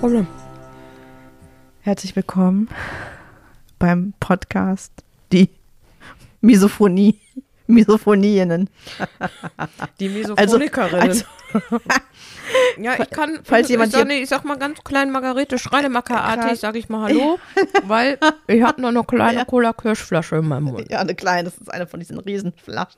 Problem. Herzlich willkommen beim Podcast Die Misophoniinnen. Die Misophonikerinnen. Also, ja, ich kann, falls jemand ich sag mal ganz klein Margarete Schreinemackerartig, sag ich mal Hallo, weil ich habe noch eine kleine Cola-Kirschflasche in meinem Mund. Ja, eine kleine, das ist eine von diesen Riesenflaschen.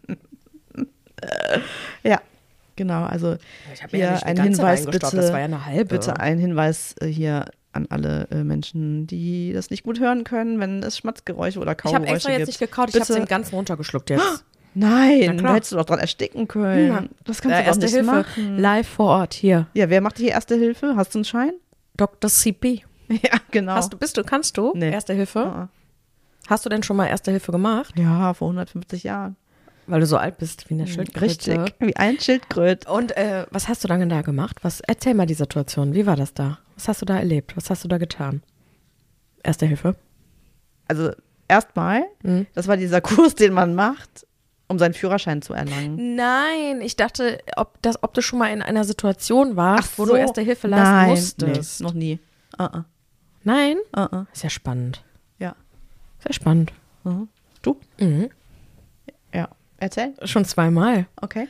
Ja, genau, also Ich habe hier ja nicht ein eine ganze Hinweis reingestopft, bitte, das war ja eine halbe. bitte ein Hinweis hier an alle Menschen, die das nicht gut hören können, wenn es Schmatzgeräusche oder Ich Kaugeräusche habe extra jetzt gibt. nicht gekaut, ich Bitte. habe den ganzen runtergeschluckt jetzt. Nein, Na da klar. hättest du doch dran ersticken können. Ja. Das kannst du doch Erste nicht Hilfe, machen. live vor Ort, hier. Ja, wer macht hier Erste Hilfe? Hast du einen Schein? Dr. CP. Ja, genau. Kannst du? Nee. Erste Hilfe? Uh-uh. Hast du denn schon mal Erste Hilfe gemacht? Ja, vor 150 Jahren. Weil du so alt bist wie eine Schildkröte. Richtig, wie ein Schildkröte. Und was hast du dann da gemacht? Erzähl mal die Situation. Wie war das da? Was hast du da erlebt? Was hast du da getan? Erste Hilfe? Also erstmal, das war dieser Kurs, den man macht, um seinen Führerschein zu erlangen. Nein, ich dachte, ob du schon mal in einer Situation warst, wo so. du Erste Hilfe leisten Nein, musstest. Nee, noch nie. Nein? Ist ja spannend. Ja. Sehr spannend. Du? Mhm. Ja. Erzähl. Schon zweimal. Okay.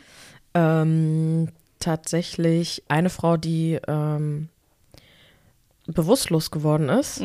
Tatsächlich eine Frau, die bewusstlos geworden ist.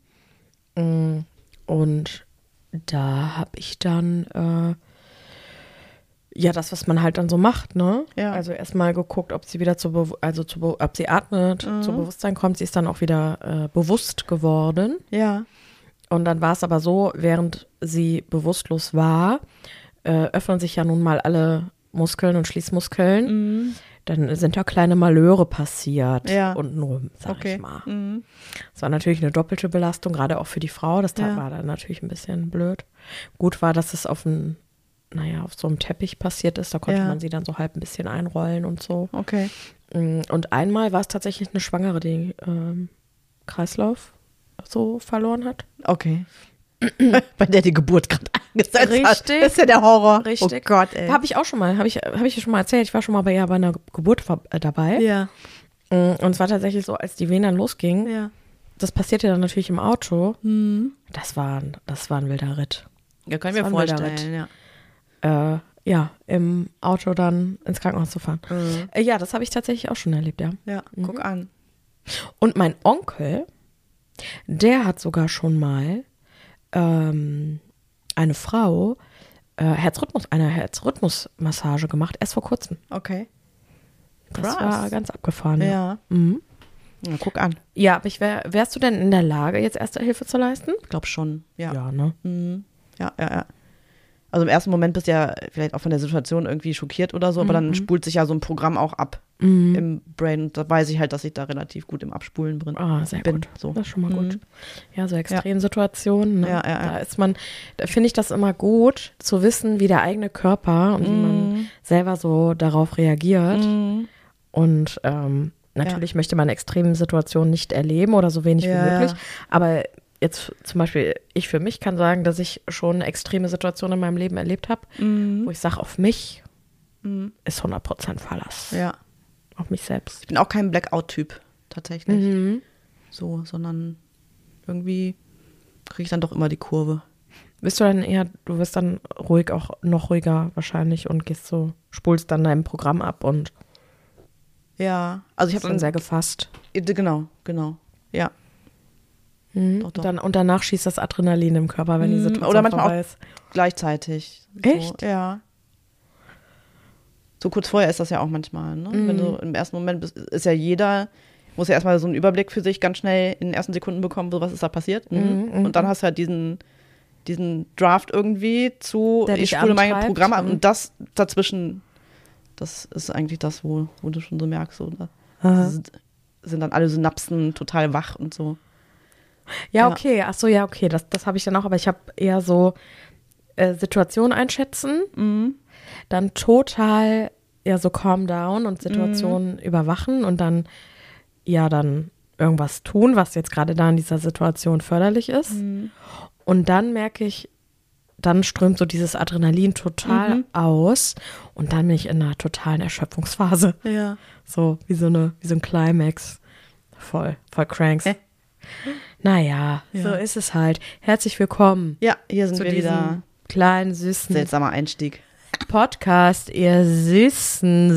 Und da habe ich dann das, was man halt dann so macht, ne? Ja. Also erstmal geguckt, ob sie wieder ob sie atmet, zu Bewusstsein kommt. Sie ist dann auch wieder bewusst geworden. Ja. Und dann war es aber so, während sie bewusstlos war, öffnen sich ja nun mal alle Muskeln und Schließmuskeln. Dann sind da kleine Malheure passiert. Ja. Untenrum, sag Okay. ich mal. Es war natürlich eine doppelte Belastung, gerade auch für die Frau. Das Ja. war dann natürlich ein bisschen blöd. Gut war, dass es auf so einem Teppich passiert ist. Da konnte Ja. man sie dann so halb ein bisschen einrollen und so. Okay. Und einmal war es tatsächlich eine Schwangere, die Kreislauf so verloren hat. Okay. Bei der die Geburt gerade eingesetzt hat. Richtig. Das ist ja der Horror. Richtig. Oh Gott, ey. Habe ich auch schon mal, habe ich dir schon mal erzählt, ich war schon mal bei ihr bei einer Geburt dabei. Ja. Und es war tatsächlich so, als die Wehen dann losgingen, Ja. das passierte dann natürlich im Auto. Das war ein wilder Ritt. Ja, kann Das war ein wilder Ritt. ja. Im Auto dann ins Krankenhaus zu fahren. Ja, das habe ich tatsächlich auch schon erlebt, ja. Ja, guck an. Und mein Onkel, der hat sogar schon mal eine Frau eine Herzrhythmusmassage gemacht, erst vor kurzem. Okay. Das Krass. war ganz abgefahren. Ja. Ja, guck an. Ja, aber wärst du denn in der Lage, jetzt Erste Hilfe zu leisten? Ich glaube schon. Ja. Ja, ne? Ja. Also im ersten Moment bist du ja vielleicht auch von der Situation irgendwie schockiert oder so, aber dann spult sich ja so ein Programm auch ab im Brain. Und da weiß ich halt, dass ich da relativ gut im Abspulen bin. Sehr bin. gut. So. Das ist schon mal gut. Ja, so Extremsituationen. Ne? Ja. Da finde ich das immer gut, zu wissen, wie der eigene Körper und wie man selber so darauf reagiert. Und natürlich möchte man Extremsituationen nicht erleben oder so wenig wie möglich. Aber jetzt zum Beispiel, ich für mich kann sagen, dass ich schon extreme Situationen in meinem Leben erlebt habe, wo ich sage, auf mich ist 100% Verlass. Ja. Auf mich selbst. Ich bin auch kein Blackout-Typ, tatsächlich. So, sondern irgendwie kriege ich dann doch immer die Kurve. Du wirst dann ruhig, auch noch ruhiger wahrscheinlich und spulst dann dein Programm ab und Ja, also ich bist habe dann sehr gefasst. Genau. Ja. Doch. Und danach schießt das Adrenalin im Körper, wenn die Situation Oder manchmal vorbei auch ist. gleichzeitig. Echt? So, ja. So kurz vorher ist das ja auch manchmal, ne? Wenn du im ersten Moment bist, muss ja erstmal so einen Überblick für sich ganz schnell in den ersten Sekunden bekommen, so was ist da passiert. Und dann hast du halt diesen Draft irgendwie ich spule mein Programm ab und das dazwischen, das ist eigentlich das, wo du schon so merkst, so, sind dann alle Synapsen total wach und so. Ja, okay. Ach so, ja, okay. Das habe ich dann auch, aber ich habe eher so Situationen einschätzen, dann total so calm down und Situationen überwachen und dann irgendwas tun, was jetzt gerade da in dieser Situation förderlich ist. Und dann merke ich, dann strömt so dieses Adrenalin total aus und dann bin ich in einer totalen Erschöpfungsphase. Ja. So wie so ein Climax voll cranks. Naja, so ist es halt. Herzlich willkommen. Ja, hier sind zu wir diesem wieder. kleinen, süßen Seltsamer Einstieg. Podcast, ihr süßen.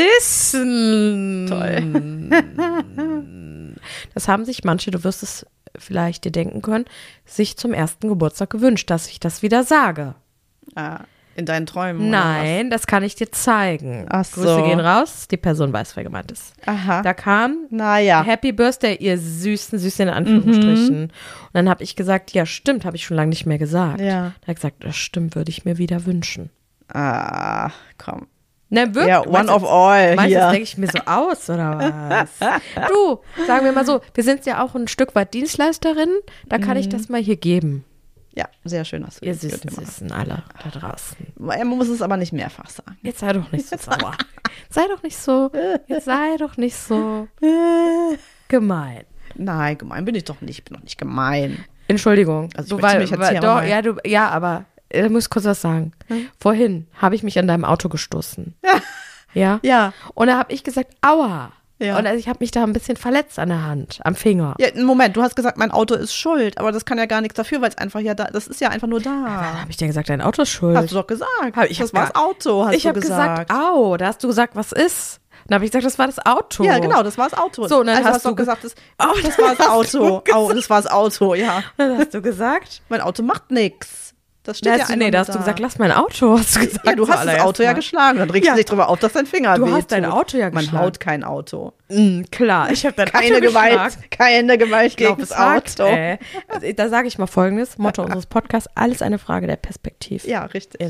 Toll. Das haben sich manche, du wirst es vielleicht dir denken können, sich zum ersten Geburtstag gewünscht, dass ich das wieder sage. Ah, in deinen Träumen? Nein, das kann ich dir zeigen. Ach so. Grüße gehen raus, die Person weiß, wer gemeint ist. Aha. Da kam Naja. Happy Birthday, ihr süßen in Anführungsstrichen. Und dann habe ich gesagt, ja stimmt, habe ich schon lange nicht mehr gesagt. Ja. Da hat er gesagt, das stimmt, würde ich mir wieder wünschen. Ah, komm. Na wirklich? Ja, one of all Meinst du, hier. das denke ich mir so aus, oder was? Du, sagen wir mal so, wir sind ja auch ein Stück weit Dienstleisterinnen, da kann ich das mal hier geben. Ja, sehr schön, dass du Ihr das süßen alle da draußen. Man muss es aber nicht mehrfach sagen. Jetzt sei doch nicht so sauer. Sei doch nicht so gemein. Nein, gemein bin ich doch nicht. Ich bin doch nicht gemein. Entschuldigung. Also ich möchte mich jetzt hier doch, mal- ja, aber ich muss kurz was sagen. Vorhin habe ich mich an deinem Auto gestoßen. Ja? Ja. Und da habe ich gesagt, aua. Ja. Und also ich habe mich da ein bisschen verletzt an der Hand, am Finger. Ja, Moment, du hast gesagt, mein Auto ist schuld, aber das kann ja gar nichts dafür, weil es einfach ja da, das ist ja einfach nur Da da. habe ich dir gesagt, dein Auto ist schuld. Hast du doch gesagt. Ich das hab war das Auto, hast ich du habe gesagt, au. Da hast du gesagt, was ist? Dann habe ich gesagt, das war das Auto. Ja, genau, das war das Auto. So, und dann also hast du doch gesagt, das Oh, war das Auto. Oh, das war das Auto, ja. Dann hast du gesagt, Mein Auto macht nichts. Das steht ja einfach da nur hast du gesagt, lass mein Auto, hast du gesagt. Ja, du hast das Auto ja geschlagen. Dann regst du dich drüber auf, dass dein Finger Du wehtut. hast dein Auto ja Man geschlagen. haut kein Auto. Klar, ich habe dein Keine Auto Gewalt, geschlagen. keine Gewalt gegen das Gesagt, Auto. Also, da sage ich mal Folgendes, Motto unseres Podcasts, alles eine Frage der Perspektiv. Ja, richtig.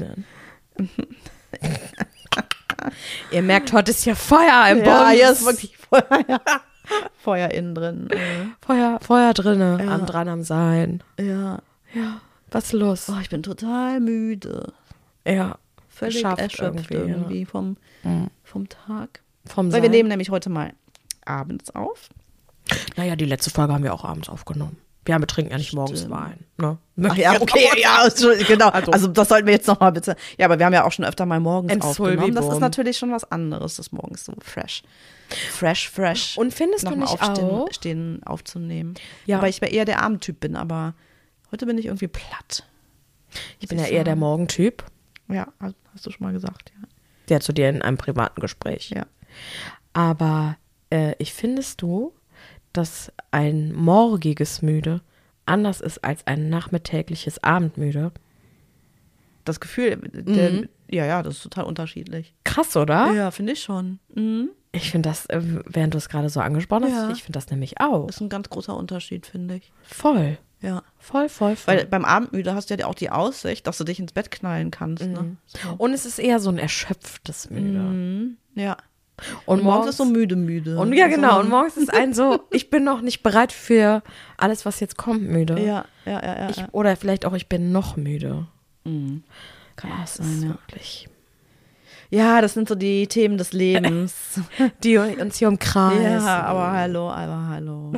Ihr merkt, heute ist ja Feuer im Ja, Bums. hier ist wirklich Feuer, ja. Feuer innen drin. Feuer drinne, Ja. dran am Sein. Ja. Ja, was ist los? Oh, ich bin total müde. Ja, Völlig geschafft erschöpft irgendwie vom Tag. Vom Weil Sein. wir nehmen nämlich heute mal abends auf. Naja, die letzte Folge haben wir auch abends aufgenommen. Wir trinken ja nicht morgens Wein. Ne? Ach ja, okay, ja, genau. Also das sollten wir jetzt noch mal bitte. Ja, aber wir haben ja auch schon öfter mal morgens aufgenommen. Das ist natürlich schon was anderes, das morgens so fresh. Fresh. Und findest du Nochmal nicht auch? Stehen aufzunehmen. Ja. Weil ich eher der Abendtyp bin, aber heute bin ich irgendwie platt. Ich bin ja eher der Morgentyp. Ja, hast du schon mal gesagt, ja. Der zu dir in einem privaten Gespräch. Ja. Aber findest du, dass ein morgiges Müde anders ist als ein nachmittägliches Abendmüde? Das Gefühl, ja, das ist total unterschiedlich. Krass, oder? Ja, finde ich schon. Mhm. Ich finde das, während du es gerade so angesprochen hast, Ja. ich finde das nämlich auch. Das ist ein ganz großer Unterschied, finde ich. Voll. Ja. Voll. Weil beim Abendmüde hast du ja auch die Aussicht, dass du dich ins Bett knallen kannst. Ne? So. Und es ist eher so ein erschöpftes Müde. Ja. Und morgens ist so müde. Und ja, genau. So. Und morgens ist ein so, ich bin noch nicht bereit für alles, was jetzt kommt, müde. Ja. Oder vielleicht auch, ich bin noch müde. Kann auch Das ist sein, ja. wirklich, Ja, das sind so die Themen des Lebens. die uns hier umkreisen. Ja, aber hallo.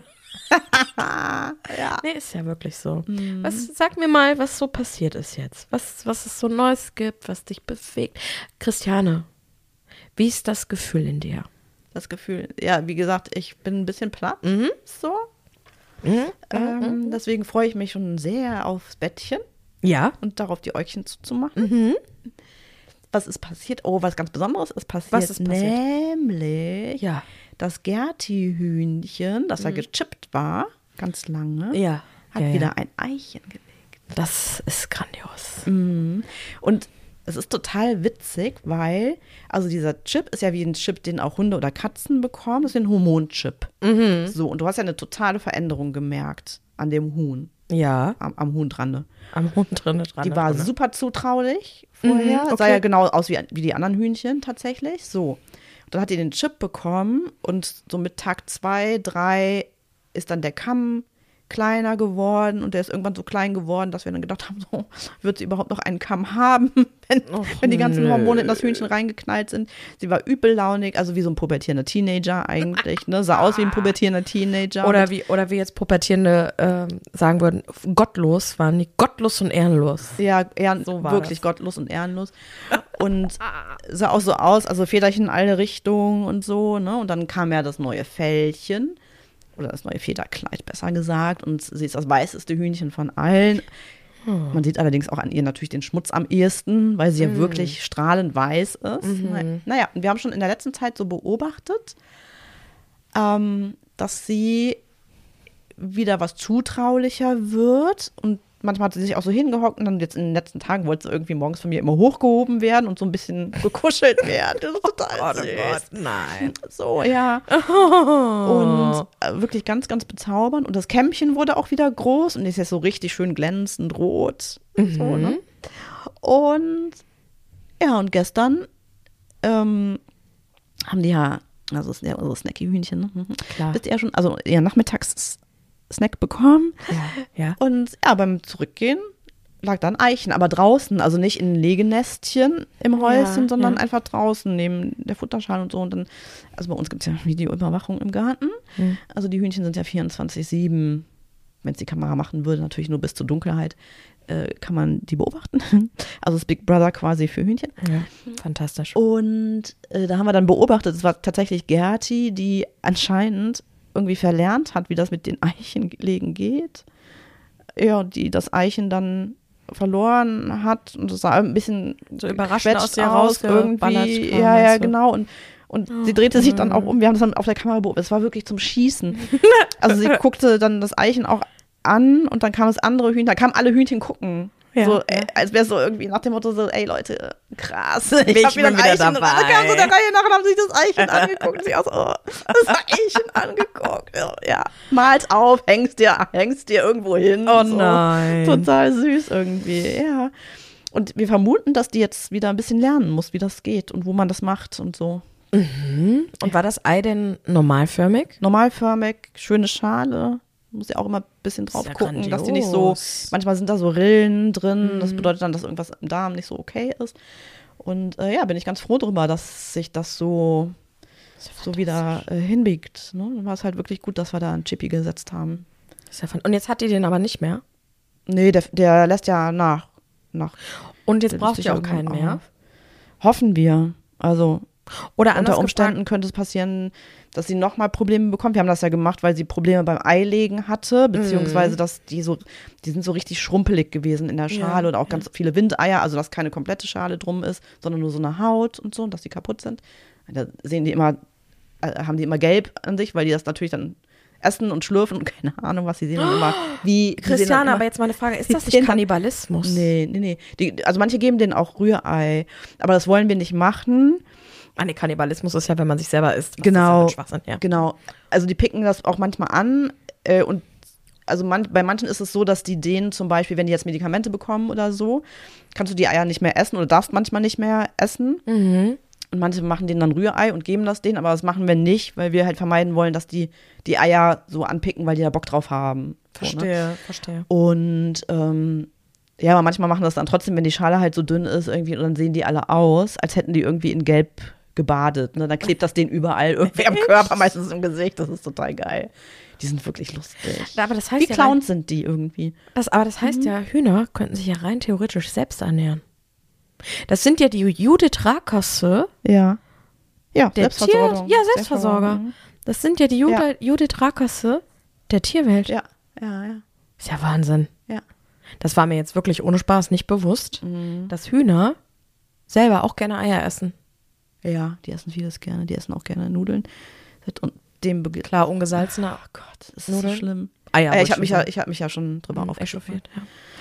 Nee, ist ja wirklich so. Sag mir mal, was so passiert ist jetzt. Was es so Neues gibt, was dich bewegt. Christiane, wie ist das Gefühl in dir? Das Gefühl, ja, wie gesagt, ich bin ein bisschen platt. So. Deswegen freue ich mich schon sehr aufs Bettchen Ja. und darauf, die Äugchen zuzumachen. Was ist passiert? Oh, was ganz Besonderes ist passiert. Was ist passiert? Nämlich Ja. das Gerti-Hühnchen, das ja gechippt war, ganz lange, Ja. hat ja, wieder ein Eichen gelegt. Das ist grandios. Und es ist total witzig, weil, also dieser Chip ist ja wie ein Chip, den auch Hunde oder Katzen bekommen. Das ist ein Hormonchip. So, und du hast ja eine totale Veränderung gemerkt an dem Huhn, Ja. am Huhn dran. Ne? Am Hund dran. Die war super zutraulich vorher. Sah okay. ja genau aus wie die anderen Hühnchen tatsächlich. So. Und dann hat die den Chip bekommen und so mit Tag 2, 3 ist dann der Kamm kleiner geworden und der ist irgendwann so klein geworden, dass wir dann gedacht haben, so, wird sie überhaupt noch einen Kamm haben, wenn die ganzen Hormone in das Hühnchen reingeknallt sind. Sie war übellaunig, also wie so ein pubertierender Teenager eigentlich, ne? Sah aus wie ein pubertierender Teenager. Oder wie jetzt Pubertierende sagen würden, gottlos, waren die gottlos und ehrenlos. Ja, So war wirklich das. gottlos und ehrenlos. Und sah auch so aus, also Federchen in alle Richtungen und so, ne? Und dann kam ja das neue Fellchen. oder das neue Federkleid, besser gesagt. Und sie ist das weißeste Hühnchen von allen. Man sieht allerdings auch an ihr natürlich den Schmutz am ehesten, weil sie ja wirklich strahlend weiß ist. Naja, und wir haben schon in der letzten Zeit so beobachtet, dass sie wieder was zutraulicher wird und manchmal hat sie sich auch so hingehockt und dann jetzt in den letzten Tagen wollte sie irgendwie morgens von mir immer hochgehoben werden und so ein bisschen gekuschelt werden. Das ist total süß. Oh Gott, nein. So, ja. Und wirklich ganz, ganz bezaubernd. Und das Kämmchen wurde auch wieder groß und ist jetzt so richtig schön glänzend rot. So, ne? Und ja, und gestern haben die ja, also so Snacky-Hühnchen, ne? Klar. Wisst ihr ja schon, also ihr Nachmittags-Snack bekommen. Ja. Und ja, beim Zurückgehen lag dann Eichen, aber draußen, also nicht in Legenestchen im Häuschen, sondern einfach draußen neben der Futterschale und so. Und dann, also bei uns gibt es ja Videoüberwachung im Garten. Also die Hühnchen sind ja 24/7, wenn es die Kamera machen würde, natürlich nur bis zur Dunkelheit, kann man die beobachten. Also das Big Brother quasi für Hühnchen. Ja, fantastisch. Und da haben wir dann beobachtet, es war tatsächlich Gerti, die anscheinend irgendwie verlernt hat, wie das mit den Eichenlegen geht. Ja, die das Eichen dann verloren hat und es sah ein bisschen so überraschend aus ihr irgendwie. Ja, genau. Und sie drehte sich dann auch um. Wir haben das dann auf der Kamera beobachtet. Es war wirklich zum Schießen. Also sie guckte dann das Eichen auch an und dann kam das andere Hühnchen, da kamen alle Hühnchen gucken. Ja, so, als wäre es so irgendwie nach dem Motto so, ey Leute, krass. Ich hab wieder ein Eichen dabei. Und dann kam so der Reihe nach und haben sich das Eichen angeguckt. Und sie auch so, das Eichen angeguckt. Ja, mal's auf, hängst dir irgendwo hin. Oh so. nein. Total süß irgendwie, ja. Und wir vermuten, dass die jetzt wieder ein bisschen lernen muss, wie das geht und wo man das macht und so. Und war das Ei denn normalförmig? Normalförmig, schöne Schale. Muss ja auch immer ein bisschen drauf ja gucken, grandios. dass die nicht so, manchmal sind da so Rillen drin, das bedeutet dann, dass irgendwas im Darm nicht so okay ist. Und ja, bin ich ganz froh drüber, dass sich das so wieder hinbiegt. Ne? Dann war es halt wirklich gut, dass wir da einen Chippy gesetzt haben. Ist ja und jetzt hat die den aber nicht mehr? Nee, der lässt ja nach. Und jetzt Der braucht löst ihr sich auch keinen irgendwann mehr? auf. Hoffen wir. Also Oder unter Umständen könnte es passieren, dass sie nochmal Probleme bekommt. Wir haben das ja gemacht, weil sie Probleme beim Eilegen hatte, beziehungsweise dass die sind so richtig schrumpelig gewesen in der Schale und auch ganz viele Windeier, also dass keine komplette Schale drum ist, sondern nur so eine Haut und so, und dass die kaputt sind. Da haben die immer gelb an sich, weil die das natürlich dann essen und schlürfen und keine Ahnung, was sie sehen dann immer. Christiane, aber jetzt mal eine Frage, ist das nicht Kannibalismus? Nee. Also manche geben denen auch Rührei, aber das wollen wir nicht machen. Nee, Kannibalismus ist ja, wenn man sich selber isst. Genau, das ist ja Schwachsinn, ja. Genau. Also die picken das auch manchmal an und also bei manchen ist es so, dass die denen zum Beispiel, wenn die jetzt Medikamente bekommen oder so, kannst du die Eier nicht mehr essen oder darfst manchmal nicht mehr essen. Und manche machen denen dann Rührei und geben das denen, aber das machen wir nicht, weil wir halt vermeiden wollen, dass die Eier so anpicken, weil die da Bock drauf haben. Verstehe. Und ja, aber manchmal machen das dann trotzdem, wenn die Schale halt so dünn ist irgendwie, und dann sehen die alle aus, als hätten die irgendwie in Gelb gebadet. Ne? Dann klebt das denen überall irgendwie am Körper, meistens im Gesicht. Das ist total geil. Die sind wirklich lustig. Aber das heißt Wie Clowns sind die irgendwie. Aber das heißt ja, Hühner könnten sich ja rein theoretisch selbst ernähren. Das sind ja die Judith Rakasse. Ja. Ja, Selbstversorger. Selbstversorger. Das sind ja die Judith Rakasse der Tierwelt. Ja. Ist ja Wahnsinn. Ja. Das war mir jetzt wirklich ohne Spaß nicht bewusst, dass Hühner selber auch gerne Eier essen. Ja, die essen vieles gerne. Die essen auch gerne Nudeln. Und klar, ungesalzene. Oh Gott, das ist so schlimm. Eier. Ich habe mich ja schon drüber aufgeschafft.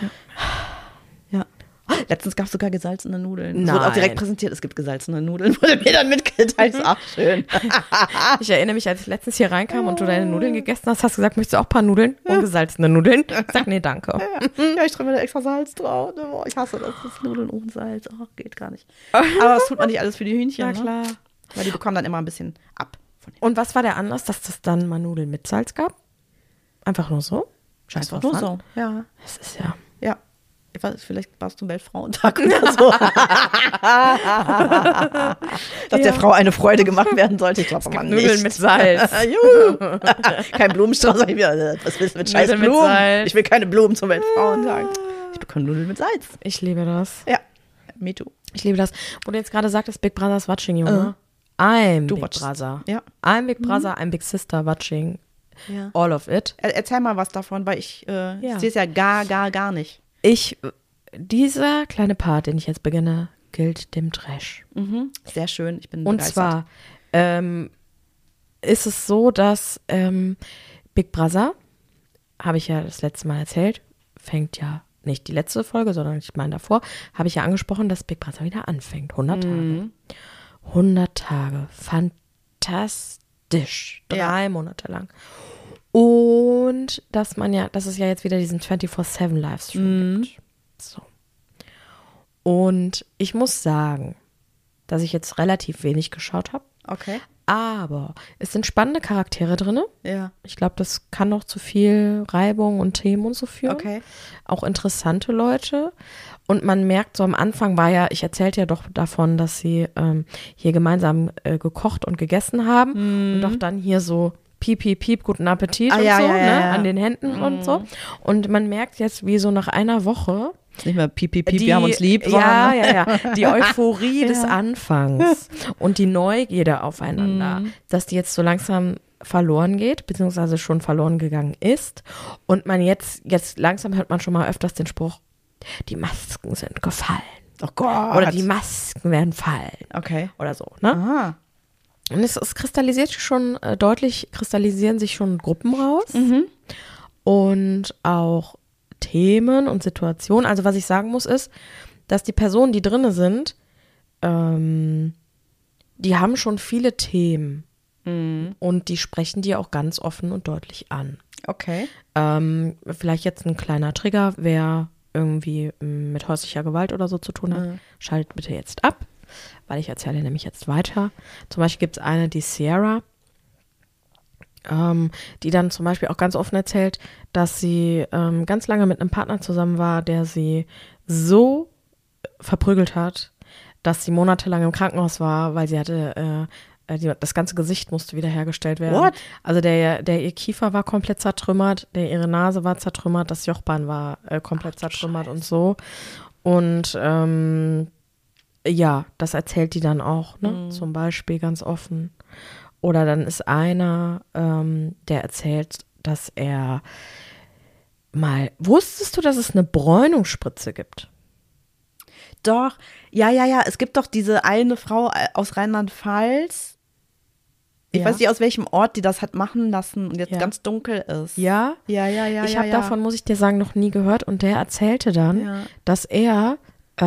Ja. Letztens gab es sogar gesalzene Nudeln. Es wurde auch direkt präsentiert, es gibt gesalzene Nudeln. Wurde mir dann mitgeteilt, ist auch schön. Ich erinnere mich, als ich letztens hier reinkam und du deine Nudeln gegessen hast, hast du gesagt, möchtest du auch ein paar Nudeln? Ungesalzene Nudeln? Ich sag, nee, danke. Ja, ich schreibe mir da extra Salz drauf. Oh, ich hasse das Nudeln ohne Salz. Oh, geht gar nicht. Aber das tut man nicht alles für die Hühnchen. Na klar. Ne? Weil die bekommen dann immer ein bisschen ab. Und was war der Anlass, dass das dann mal Nudeln mit Salz gab? Einfach nur so? Scheiß drauf. Nur so, ja. Das ist ja. Ja. Vielleicht war es zum Weltfrauentag oder so. Dass der Frau eine Freude gemacht werden sollte. Ich glaube aber nicht. Nudeln mit Salz. Kein Blumenstrauß. Was willst du mit scheiß Blumen? Ich will keine Blumen zum Weltfrauentag. Ich bekomme Nudeln mit Salz. Ich liebe das. Ja, me too. Ich liebe das. Wo du jetzt gerade sagtest, Big Brother's watching you, ne? I'm Big Brother. Ja. I'm Big Brother, I'm Big Sister watching Ja. all of it. Erzähl mal was davon, weil ich sehe es ja gar nicht. Dieser kleine Part, den ich jetzt beginne, gilt dem Trash. Mhm. Sehr schön, ich bin Und begeistert. zwar ist es so, dass Big Brother, habe ich ja das letzte Mal erzählt, fängt ja nicht die letzte Folge, sondern ich meine davor, habe ich ja angesprochen, dass Big Brother wieder anfängt. 100 Tage. 100 Tage. Fantastisch. 3 Monate lang. Und dass es ja jetzt wieder diesen 24/7 Livestream gibt. So. Und ich muss sagen, dass ich jetzt relativ wenig geschaut habe. Okay. Aber es sind spannende Charaktere drin. Ja. Ich glaube, das kann noch zu viel Reibung und Themen und so führen. Okay. Auch interessante Leute. Und man merkt so am Anfang ich erzählte ja doch davon, dass sie hier gemeinsam gekocht und gegessen haben. Und doch dann hier so piep, piep, piep, guten Appetit und so, an den Händen und so. Und man merkt jetzt, wie so nach einer Woche nicht mehr piep, piep, piep, wir haben uns lieb. Die Euphorie des Anfangs und die Neugierde aufeinander, dass die jetzt so langsam verloren geht, beziehungsweise schon verloren gegangen ist. Und man jetzt langsam hört man schon mal öfters den Spruch, die Masken sind gefallen. Oh Gott. Oder die Masken werden fallen. Okay. Oder so, ne? Aha. Und es kristallisieren sich schon Gruppen raus. Und auch Themen und Situationen. Also was ich sagen muss ist, dass die Personen, die drin sind, die haben schon viele Themen. Und die sprechen die auch ganz offen und deutlich an. Okay. Vielleicht jetzt ein kleiner Trigger, wer irgendwie mit häuslicher Gewalt oder so zu tun hat, schaltet bitte jetzt ab, weil ich erzähle nämlich jetzt weiter. Zum Beispiel gibt es eine, die Sierra, die dann zum Beispiel auch ganz offen erzählt, dass sie ganz lange mit einem Partner zusammen war, der sie so verprügelt hat, dass sie monatelang im Krankenhaus war, weil sie hatte, das ganze Gesicht musste wiederhergestellt werden. What? Also ihr Kiefer war komplett zertrümmert, ihre Nase war zertrümmert, das Jochbein war komplett zertrümmert und so. Und das erzählt die dann auch, ne? Zum Beispiel ganz offen. Oder dann ist einer, der erzählt, dass er wusstest du, dass es eine Bräunungsspritze gibt? Doch, ja, es gibt doch diese eine Frau aus Rheinland-Pfalz, ich weiß nicht, aus welchem Ort die das hat machen lassen und jetzt ganz dunkel ist. Ja? Ja. Ich habe davon, muss ich dir sagen, noch nie gehört und der erzählte dann, dass er,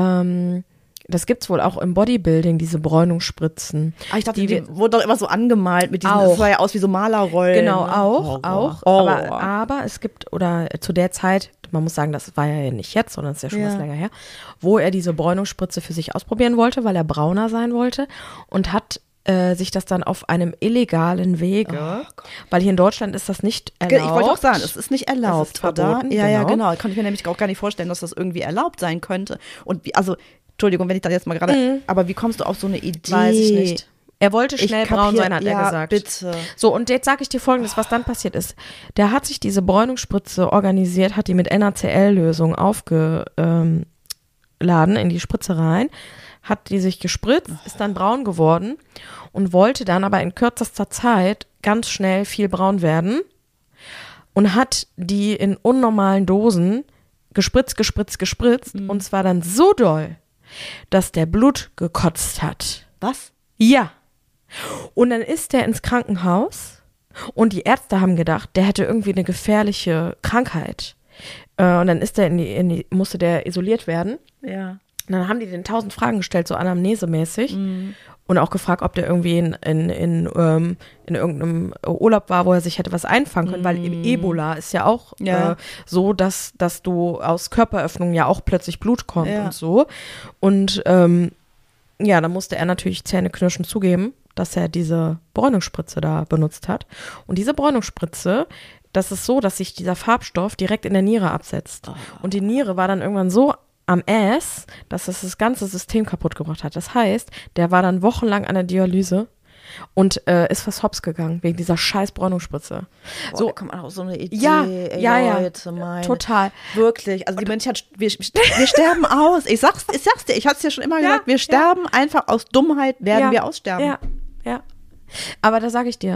das gibt's wohl auch im Bodybuilding, diese Bräunungsspritzen. Ich dachte, die wurden doch immer so angemalt mit diesen, das sah ja aus wie so Malerrollen. Genau, ne? auch. Aber es gibt, oder zu der Zeit, man muss sagen, das war ja nicht jetzt, sondern es ist ja schon was länger her, wo er diese Bräunungsspritze für sich ausprobieren wollte, weil er brauner sein wollte und hat sich das dann auf einem illegalen Wege, weil hier in Deutschland ist das nicht erlaubt. Ich wollte auch sagen, es ist nicht erlaubt, es ist verboten, oder? Ja, genau. Kann ich mir nämlich auch gar nicht vorstellen, dass das irgendwie erlaubt sein könnte. Und Entschuldigung, wenn ich das jetzt mal gerade, aber wie kommst du auf so eine Idee? Weiß ich nicht. Er wollte schnell braun sein, hat er gesagt. Bitte. So, und jetzt sage ich dir Folgendes, was dann passiert ist. Der hat sich diese Bräunungsspritze organisiert, hat die mit NaCl-Lösung aufgeladen in die Spritze rein, hat die sich gespritzt, ist dann braun geworden und wollte dann aber in kürzester Zeit ganz schnell viel braun werden und hat die in unnormalen Dosen gespritzt und zwar dann so doll, dass der Blut gekotzt hat. Was? Ja. Und dann ist der ins Krankenhaus und die Ärzte haben gedacht, der hätte irgendwie eine gefährliche Krankheit. Und dann ist der musste der isoliert werden. Ja. Und dann haben die den 1000 Fragen gestellt, so anamnesemäßig. Und auch gefragt, ob der irgendwie in irgendeinem Urlaub war, wo er sich hätte was einfangen können, weil Ebola ist ja auch so, dass du aus Körperöffnungen ja auch plötzlich Blut kommt und so. Und dann musste er natürlich zähneknirschend zugeben, dass er diese Bräunungsspritze da benutzt hat. Und diese Bräunungsspritze, das ist so, dass sich dieser Farbstoff direkt in der Niere absetzt. Und die Niere war dann irgendwann so am Ass, dass das ganze System kaputt gebracht hat. Das heißt, der war dann wochenlang an der Dialyse und ist fast hops gegangen wegen dieser scheiß Bräunungsspritze. So, da kommt auch so eine Idee. Leute, total. Wirklich, also die Menschheit, wir sterben aus. Ich sag's dir, ich hatte es ja schon immer gesagt, wir sterben einfach aus Dummheit, werden wir aussterben. Ja. Aber da sage ich dir,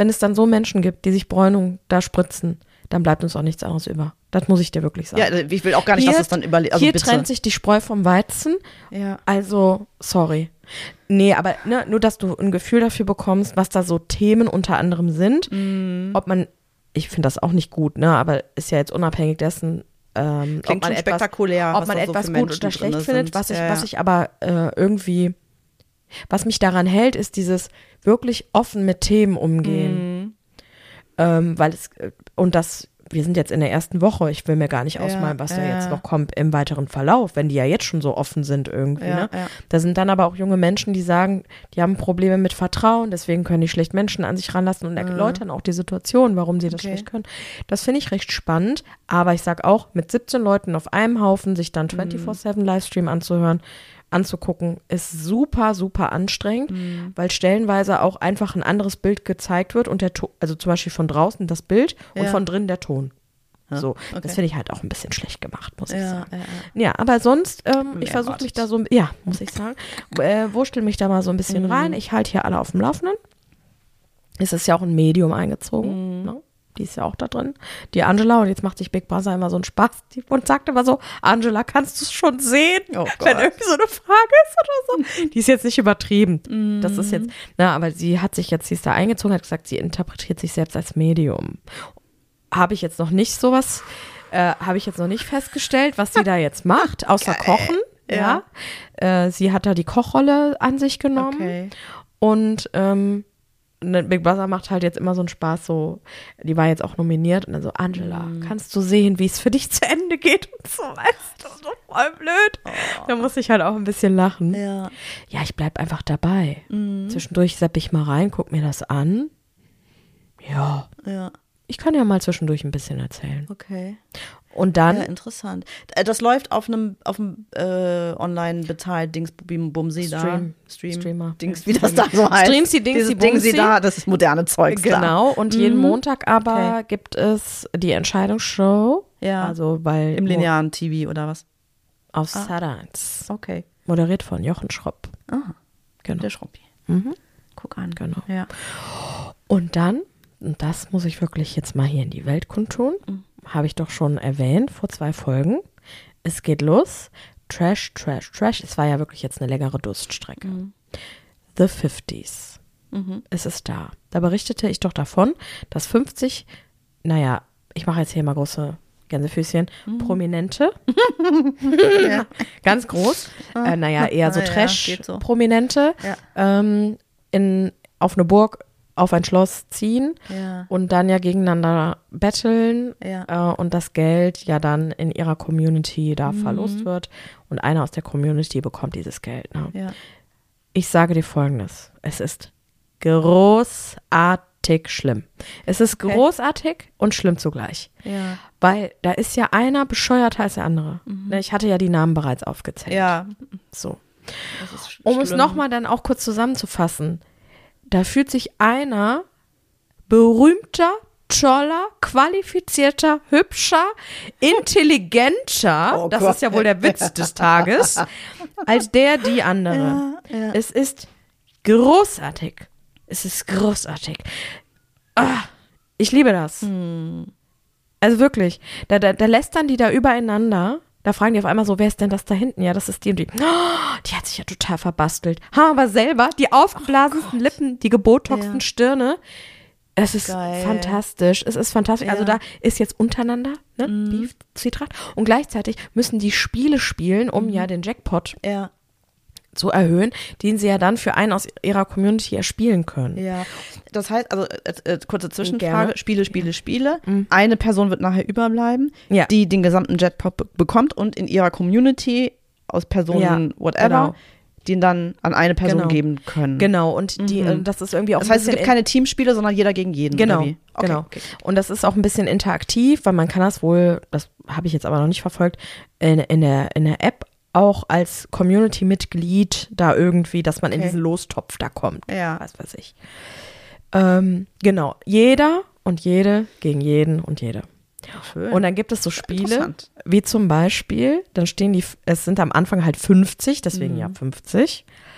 wenn es dann so Menschen gibt, die sich Bräunung da spritzen, dann bleibt uns auch nichts anderes über. Das muss ich dir wirklich sagen. Ja, ich will auch gar nicht, dass es dann überlebt. Also hier bitte. trennt sich die Spreu vom Weizen. Ja. Also, sorry. Nee, aber nur, dass du ein Gefühl dafür bekommst, was da so Themen unter anderem sind. Ob man, ich finde das auch nicht gut, ne, aber ist ja jetzt unabhängig dessen, Klingt ob man schon spektakulär, ob man was da so etwas für gut Menschen oder schlecht drin findet. sind. Was ich aber irgendwie, was mich daran hält, ist dieses wirklich offen mit Themen umgehen. Weil wir sind jetzt in der ersten Woche, ich will mir gar nicht ausmalen, was da jetzt noch kommt im weiteren Verlauf, wenn die ja jetzt schon so offen sind irgendwie. Ne? Ja. Da sind dann aber auch junge Menschen, die sagen, die haben Probleme mit Vertrauen, deswegen können die schlecht Menschen an sich ranlassen und erläutern auch die Situation, warum sie das schlecht können. Das finde ich recht spannend, aber ich sag auch, mit 17 Leuten auf einem Haufen sich dann 24/7 Livestream anzugucken, ist super, super anstrengend, weil stellenweise auch einfach ein anderes Bild gezeigt wird und also zum Beispiel von draußen das Bild und von drin der Ton. So, das finde ich halt auch ein bisschen schlecht gemacht, muss ich sagen. Ja, aber sonst, ich versuche mich da so, muss ich sagen, wurschtel mich da mal so ein bisschen rein. Ich halte hier alle auf dem Laufenden. Es ist ja auch ein Medium eingezogen, ne? Die ist ja auch da drin. Die Angela, und jetzt macht sich Big Brother immer so einen Spaß und sagt immer so, Angela, kannst du es schon sehen? Wenn irgendwie so eine Frage ist oder so. Die ist jetzt nicht übertrieben. Das ist jetzt, aber sie ist da eingezogen, hat gesagt, sie interpretiert sich selbst als Medium. Habe ich jetzt noch nicht festgestellt, was sie da jetzt macht, außer Kochen. Ja. Sie hat da die Kochrolle an sich genommen. Und Big Brother macht halt jetzt immer so einen Spaß, so, die war jetzt auch nominiert und dann so, Angela, kannst du sehen, wie es für dich zu Ende geht und so, weißt du, so voll blöd. Da muss ich halt auch ein bisschen lachen. Ja, ich bleib einfach dabei. Zwischendurch zapp ich mal rein, guck mir das an. Ja. Ich kann ja mal zwischendurch ein bisschen erzählen. Okay. Und dann. Ja, interessant. Das läuft auf einem online bezahlt Dingsbumsi da. Streamer. Dings, wie das da so heißt. Dingsi da, das ist moderne Zeugs da. Genau, und jeden Montag aber gibt es die Entscheidungsshow. Ja. Also, weil. Im linearen TV oder was? Auf Sat.1. Okay. Moderiert von Jochen Schropp. Aha. Genau. Der Schroppi. Guck an. Genau. Ja. Und dann, und das muss ich wirklich jetzt mal hier in die Welt kundtun, habe ich doch schon erwähnt vor 2 Folgen. Es geht los. Trash, Trash, Trash. Es war ja wirklich jetzt eine längere Durststrecke. The 50s. Es ist da. Da berichtete ich doch davon, dass 50, ich mache jetzt hier mal große Gänsefüßchen, Prominente, ganz groß, eher so Trash-Prominente, auf eine Burg, auf ein Schloss ziehen und dann ja gegeneinander betteln und das Geld ja dann in ihrer Community da verlost wird und einer aus der Community bekommt dieses Geld. Ne? Ja. Ich sage dir Folgendes, es ist großartig schlimm. Es ist großartig und schlimm zugleich, weil da ist ja einer bescheuerter als der andere. Ich hatte ja die Namen bereits aufgezählt. Ja. So. Um es nochmal dann auch kurz zusammenzufassen, da fühlt sich einer berühmter, toller, qualifizierter, hübscher, intelligenter, das ist ja wohl der Witz des Tages, als die andere. Ja. Es ist großartig. Es ist großartig. Ich liebe das. Also wirklich, da lästern die da übereinander. Da fragen die auf einmal so, wer ist denn das da hinten? Ja, das ist die und die. Oh, die hat sich ja total verbastelt. Aber selber, die aufgeblasensten Lippen, die gebotoxten Stirne. Es ist fantastisch. Es ist fantastisch. Ja. Also da ist jetzt untereinander, ne? Beef, Zwietracht. Und gleichzeitig müssen die Spiele spielen, um ja den Jackpot zu erhöhen, den sie ja dann für einen aus ihrer Community erspielen können. Ja, das heißt, also kurze Zwischenfrage, Spiele. Eine Person wird nachher überbleiben, die den gesamten Jackpot bekommt und in ihrer Community aus Personen whatever, den dann an eine Person geben können. Genau, und das ist irgendwie auch das heißt, es gibt keine Teamspiele, sondern jeder gegen jeden. Genau, oder wie? Okay, genau. Okay. Und das ist auch ein bisschen interaktiv, weil man kann das wohl, das habe ich jetzt aber noch nicht verfolgt, in der App auch als Community-Mitglied da irgendwie, dass man in diesen Lostopf da kommt. Ja. Weiß ich. Genau. Jeder und jede gegen jeden und jede. Schön. Und dann gibt es so Spiele, wie zum Beispiel, dann stehen es sind am Anfang halt 50, deswegen 50.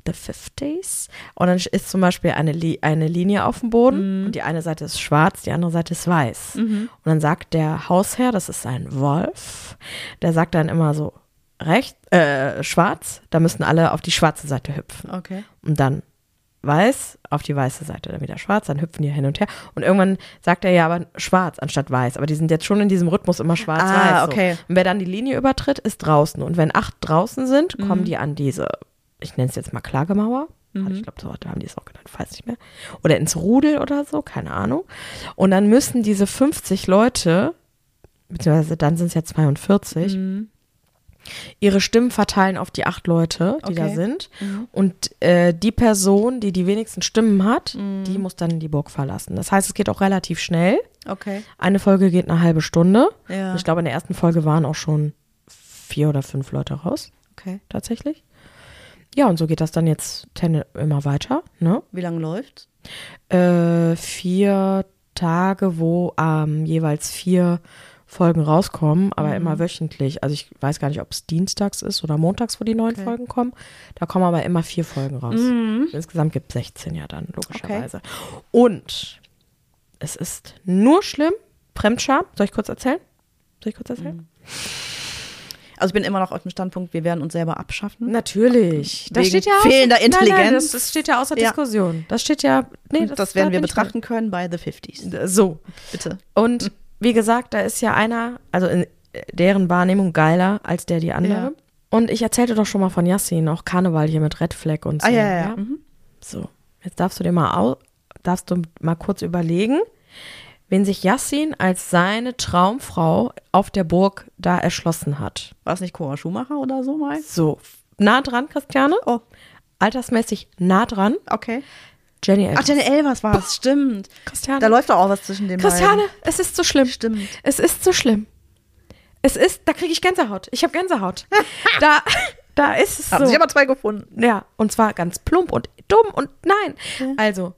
The 50s. Und dann ist zum Beispiel eine Linie auf dem Boden und die eine Seite ist schwarz, die andere Seite ist weiß. Und dann sagt der Hausherr, das ist ein Wolf, der sagt dann immer so, schwarz, da müssen alle auf die schwarze Seite hüpfen. Okay. Und dann weiß, auf die weiße Seite, dann wieder schwarz, dann hüpfen die hin und her. Und irgendwann sagt er ja aber schwarz anstatt weiß. Aber die sind jetzt schon in diesem Rhythmus immer schwarz-weiß. Okay. So. Und wer dann die Linie übertritt, ist draußen. Und wenn 8 draußen sind, kommen die an diese, ich nenne es jetzt mal Klagemauer. Ich glaube, so haben die es auch genannt, weiß nicht mehr. Oder ins Rudel oder so, keine Ahnung. Und dann müssen diese 50 Leute, beziehungsweise dann sind es ja 42, ihre Stimmen verteilen auf die 8 Leute, die da sind. Und die Person, die die wenigsten Stimmen hat, die muss dann die Burg verlassen. Das heißt, es geht auch relativ schnell. Okay. Eine Folge geht eine halbe Stunde. Ja. Und ich glaube, in der ersten Folge waren auch schon 4 oder 5 Leute raus. Okay. Tatsächlich. Ja, und so geht das dann jetzt immer weiter. Ne? Wie lange läuft's? 4 Tage, wo jeweils 4 Folgen rauskommen, aber immer wöchentlich. Also ich weiß gar nicht, ob es dienstags ist oder montags, wo die neuen Folgen kommen. Da kommen aber immer 4 Folgen raus. Insgesamt gibt es 16 ja dann, logischerweise. Okay. Und es ist nur schlimm, Fremdscham. Soll ich kurz erzählen? Also ich bin immer noch auf dem Standpunkt, wir werden uns selber abschaffen. Natürlich. Das Wegen steht ja fehlender Intelligenz. Das steht ja außer Diskussion. Das steht ja, das werden wir betrachten können bei The 50s. So. Bitte. Und wie gesagt, da ist ja einer, also in deren Wahrnehmung geiler als die andere. Ja. Und ich erzählte doch schon mal von Yassin, auch Karneval hier mit Red Flag und so. Ja. So, jetzt darfst du mal kurz überlegen, wen sich Yassin als seine Traumfrau auf der Burg da erschlossen hat. War es nicht Cora Schumacher oder so mal? So, nah dran, Christiane. Oh. Altersmäßig nah dran. Okay. Jenny Elvers. Ach, Jenny Elvers war es, stimmt. Christiane. Da läuft doch auch was zwischen den Christiane, beiden. es ist so schlimm. Stimmt. Es ist so schlimm. Da kriege ich Gänsehaut. Ich habe Gänsehaut. da ist es so. Haben sich aber 2 gefunden. Ja, und zwar ganz plump und dumm und nein. Ja. Also,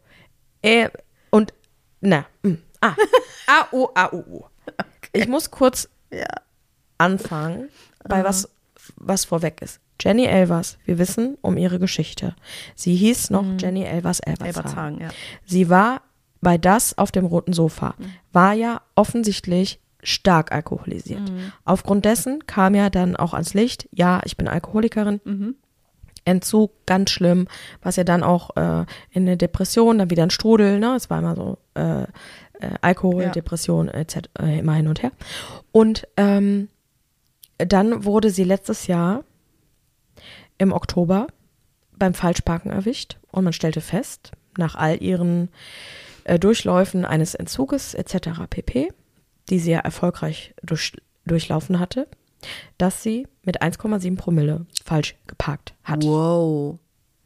U. Okay. Ich muss kurz anfangen, bei was vorweg ist. Jenny Elvers, wir wissen um ihre Geschichte. Sie hieß noch Jenny Elvershagen. Ja. Sie war bei Das auf dem roten Sofa, war ja offensichtlich stark alkoholisiert. Aufgrund dessen kam ja dann auch ans Licht, ja, ich bin Alkoholikerin. Entzug, ganz schlimm, was ja dann auch in eine Depression, dann wieder ein Strudel, ne? Es war immer so Alkohol, Depression, etc., immer hin und her. Und dann wurde sie letztes Jahr im Oktober beim Falschparken erwischt und man stellte fest, nach all ihren Durchläufen eines Entzuges etc. pp., die sie ja erfolgreich durchlaufen hatte, dass sie mit 1,7 Promille falsch geparkt hat. Wow.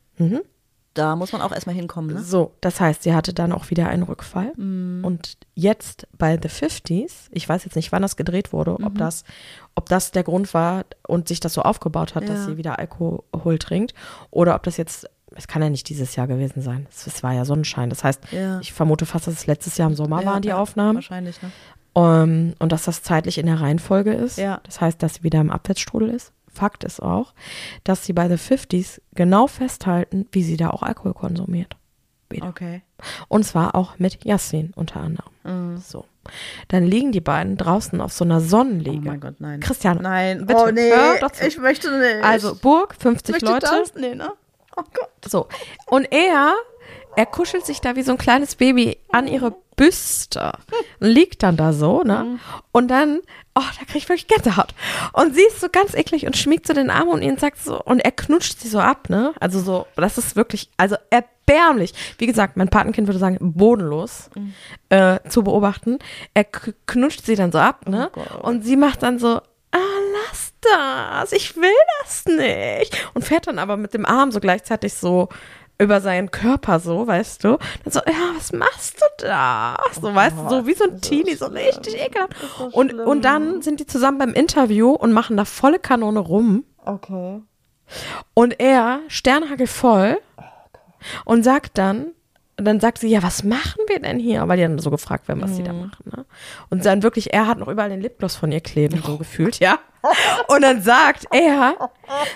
Da muss man auch erstmal hinkommen, ne? So, das heißt, sie hatte dann auch wieder einen Rückfall. Und jetzt bei The 50s, ich weiß jetzt nicht, wann das gedreht wurde, ob das der Grund war und sich das so aufgebaut hat, dass sie wieder Alkohol trinkt, oder ob das jetzt, es kann ja nicht dieses Jahr gewesen sein. Es war ja Sonnenschein. Das heißt, ich vermute fast, dass es letztes Jahr im Sommer waren, die Aufnahmen. Wahrscheinlich, ne? Und dass das zeitlich in der Reihenfolge ist. Ja. Das heißt, dass sie wieder im Abwärtsstrudel ist. Fakt ist auch, dass sie bei The 50s genau festhalten, wie sie da auch Alkohol konsumiert. Wieder. Okay. Und zwar auch mit Yassin unter anderem. So. Dann liegen die beiden draußen auf so einer Sonnenliege. Oh mein Gott, nein. Christiane, nein, bitte, oh nee, hör doch zu. Ich möchte nicht. Also Burg, 50 Leute. Das? Nee, ne? Oh Gott. So. Und er kuschelt sich da wie so ein kleines Baby an ihre Büste und liegt dann da so, ne? Und dann, da krieg ich wirklich Gänsehaut. Und sie ist so ganz eklig und schmiegt so den Arm um ihn und sagt so, und er knutscht sie so ab, ne? Also so, das ist wirklich, also erbärmlich. Wie gesagt, mein Patenkind würde sagen, bodenlos zu beobachten. Er knutscht sie dann so ab, ne? Oh, und sie macht dann so, lass das, ich will das nicht. Und fährt dann aber mit dem Arm so gleichzeitig so über seinen Körper so, weißt du. Dann so, ja, was machst du da? So, weißt du, so wie so ein Teenie, so richtig ekelhaft. Und dann sind die zusammen beim Interview und machen da volle Kanone rum. Okay. Und er, sternhagelvoll, und sagt dann, Und dann sagt sie, ja, was machen wir denn hier? Weil die dann so gefragt werden, was sie da machen. Ne? Und dann wirklich, er hat noch überall den Lipgloss von ihr kleben, so gefühlt, ja. Und dann sagt er,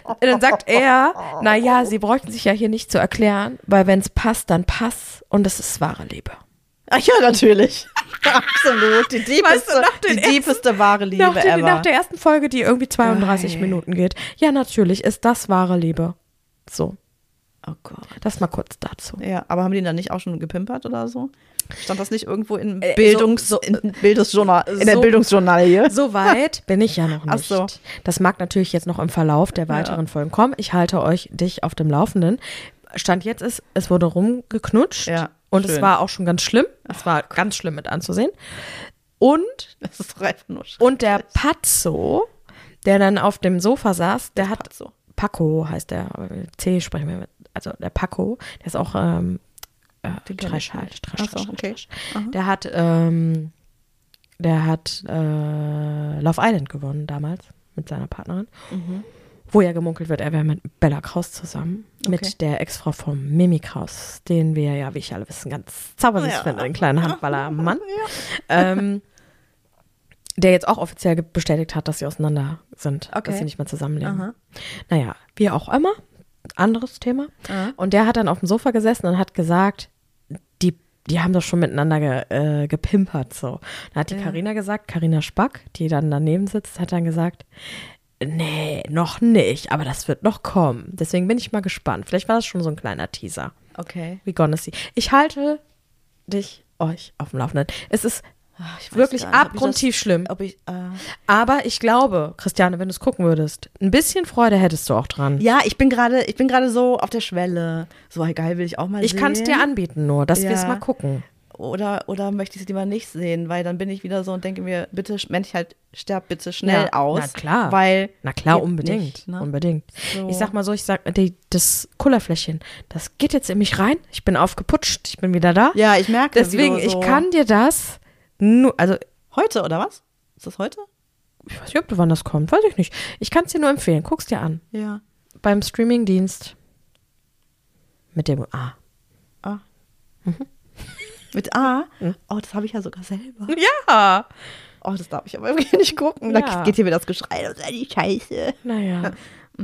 naja, sie bräuchten sich ja hier nicht zu erklären, weil wenn es passt, dann passt. Und das ist wahre Liebe. Ach ja, natürlich. Absolut. Die diepeste wahre Liebe ever. Nach der ersten Folge, die irgendwie 32 Minuten geht. Ja, natürlich ist das wahre Liebe. So. Oh Gott. Das mal kurz dazu. Ja, aber haben die dann nicht auch schon gepimpert oder so? Stand das nicht irgendwo in Bildungsjournal hier? So weit bin ich ja noch nicht. Ach so. Das mag natürlich jetzt noch im Verlauf der weiteren Folgen kommen. Ich halte dich auf dem Laufenden. Stand jetzt ist, es wurde rumgeknutscht und schön. Es war auch schon ganz schlimm. Es war ganz schlimm mit anzusehen. Und, das ist doch einfach nur und der Pazzo, der dann auf dem Sofa saß, der hat so. Paco heißt der, C sprechen wir mit, also der Paco, der ist auch Trash. Okay. Der hat Love Island gewonnen damals mit seiner Partnerin, wo ja gemunkelt wird, er wäre mit Bella Kraus zusammen, mit der Ex-Frau von Mimi Kraus, den wir ja, wie ich alle wissen, ganz zaubersüß finden, den kleinen Handballer-Mann. Der jetzt auch offiziell bestätigt hat, dass sie auseinander sind, dass sie nicht mehr zusammenleben. Naja, wie auch immer, anderes Thema. Und der hat dann auf dem Sofa gesessen und hat gesagt, die haben doch schon miteinander gepimpert. So. Dann hat die Carina gesagt, Carina Spack, die dann daneben sitzt, hat dann gesagt, nee, noch nicht, aber das wird noch kommen. Deswegen bin ich mal gespannt. Vielleicht war das schon so ein kleiner Teaser. Okay. Wie gonna see. Ich halte euch auf dem Laufenden. Es ist wirklich abgrundtief schlimm. Aber ich glaube, Christiane, wenn du es gucken würdest, ein bisschen Freude hättest du auch dran. Ja, ich bin gerade so auf der Schwelle. So geil will ich auch mal sehen. Ich kann es dir anbieten nur, dass wir es mal gucken. Oder möchte ich es lieber nicht sehen, weil dann bin ich wieder so und denke mir, bitte, Menschheit, sterb bitte schnell aus. Na klar. Na klar, unbedingt. Nicht, ne? Unbedingt. So. Ich sag mal so, das Kullerfläschchen, das geht jetzt in mich rein. Ich bin aufgeputscht, ich bin wieder da. Ja, ich merke deswegen, so. Ich kann dir das nur, also. Heute, oder was? Ist das heute? Ich weiß nicht, wann das kommt, weiß ich nicht. Ich kann es dir nur empfehlen, guck's dir an. Ja. Beim Streamingdienst. Mit dem A. Mit A? Oh, das habe ich ja sogar selber. Ja. Oh, das darf ich aber irgendwie nicht gucken. Da geht hier wieder das Geschrei. Das ist ja die Scheiße. Naja.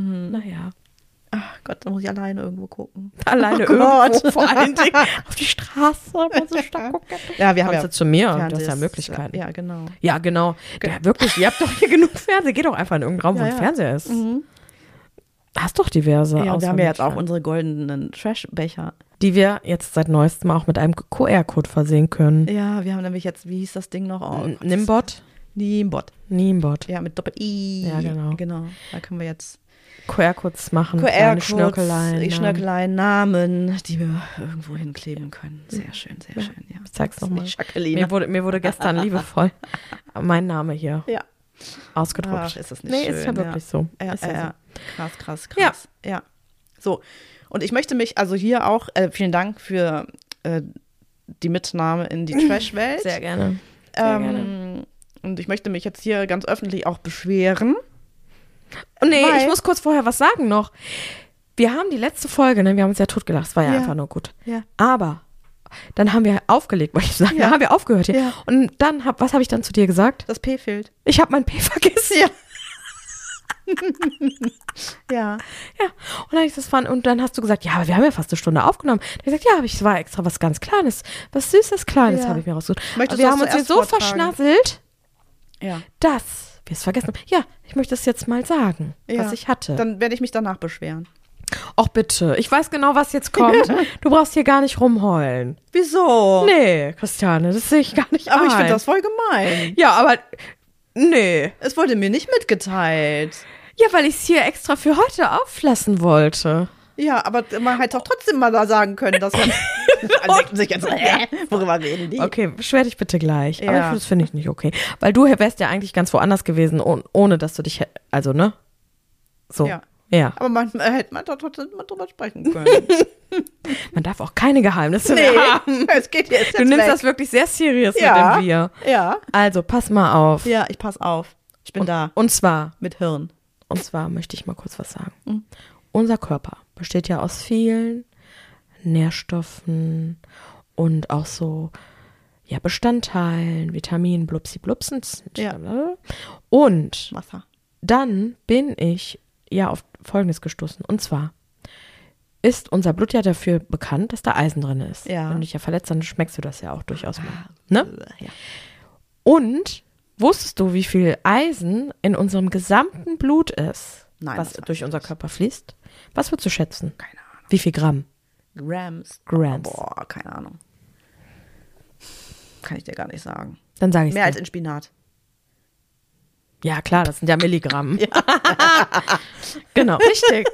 Ach Gott, da muss ich alleine irgendwo gucken. Alleine irgendwo, vor allen Dingen auf die Straße muss ich da gucken. Ja, wir haben ja zu mir, du hast ja Möglichkeiten. Ja, genau. Ja, genau. Ja, wirklich, ihr habt doch hier genug Fernseher. Geh doch einfach in irgendeinen Raum, wo ein Fernseher ist. Hast doch diverse. Ja, wir haben ja jetzt auch unsere goldenen Trashbecher. Die wir jetzt seit neuestem auch mit einem QR-Code versehen können. Ja, wir haben nämlich jetzt, wie hieß das Ding noch? Oh, Nimbot. Ja, mit Doppel-I. Ja, genau. Genau, da können wir jetzt QR-Codes machen. Schnörkeleien, Namen, die wir irgendwo hinkleben können. Sehr schön, sehr schön. Ja. Ich zeig's nochmal. Mir wurde gestern liebevoll mein Name hier ausgedruckt. Ach, ist das nicht schön. Nee, ist ja wirklich so. Ja. Krass. Ja. So, und ich möchte mich also hier auch, vielen Dank für die Mitnahme in die Trash-Welt. Sehr gerne. Und ich möchte mich jetzt hier ganz öffentlich auch beschweren. Nee, ich muss kurz vorher was sagen noch. Wir haben die letzte Folge, wir haben uns ja totgelacht, es war ja einfach nur gut. Ja. Aber dann haben wir aufgelegt, wollte ich sagen. Dann haben wir aufgehört hier. Ja. Und dann, was habe ich dann zu dir gesagt? Das P fehlt. Ich habe mein P vergessen. Ja. Ja. Und dann, und dann hast du gesagt, ja, aber wir haben ja fast eine Stunde aufgenommen. Dann habe ich gesagt, ja, aber es war extra was ganz Kleines, was Süßes, Kleines habe ich mir rausgesucht. Wir haben uns hier so verschnasselt, dass wir es vergessen haben. Ja, ich möchte es jetzt mal sagen, was ich hatte. Dann werde ich mich danach beschweren. Ach bitte, ich weiß genau, was jetzt kommt. Du brauchst hier gar nicht rumheulen. Wieso? Nee, Christiane, das sehe ich gar nicht Aber ich finde das voll gemein. Ja, aber nee. Es wurde mir nicht mitgeteilt. Ja, weil ich es hier extra für heute auflassen wollte. Ja, aber man hätte auch trotzdem mal da sagen können, dass man denken sich jetzt, worüber reden die? Okay, beschwer dich bitte gleich. Ja. Aber das finde ich nicht okay. Weil du wärst ja eigentlich ganz woanders gewesen, ohne dass du dich, also, ne? So. Ja. Aber man hätte da trotzdem mal drüber sprechen können. Man darf auch keine Geheimnisse mehr haben. Es geht jetzt du nimmst das wirklich sehr serious mit dem Wir. Ja. Also, pass mal auf. Ja, ich pass auf. Ich bin da. Und zwar. Mit Hirn. Und zwar möchte ich mal kurz was sagen. Unser Körper besteht ja aus vielen Nährstoffen und auch so Bestandteilen, Vitaminen, Blupsi, Blupsen. Ja. Und Wasser. dann bin ich auf Folgendes gestoßen. Und zwar ist unser Blut ja dafür bekannt, dass da Eisen drin ist. Ja. Wenn du dich ja verletzt, dann schmeckst du das ja auch durchaus mal. Ne? Ja. Und wusstest du, wie viel Eisen in unserem gesamten Blut ist, Nein, was das weiß durch ich unser nicht. Körper fließt? Was würdest du schätzen? Keine Ahnung. Wie viel Gramm? Grams. Grams. Oh, boah, keine Ahnung. Kann ich dir gar nicht sagen. Dann sage ich Mehr als dir. in Spinat. Ja, klar, das sind ja Milligramm. Ja. Genau, richtig.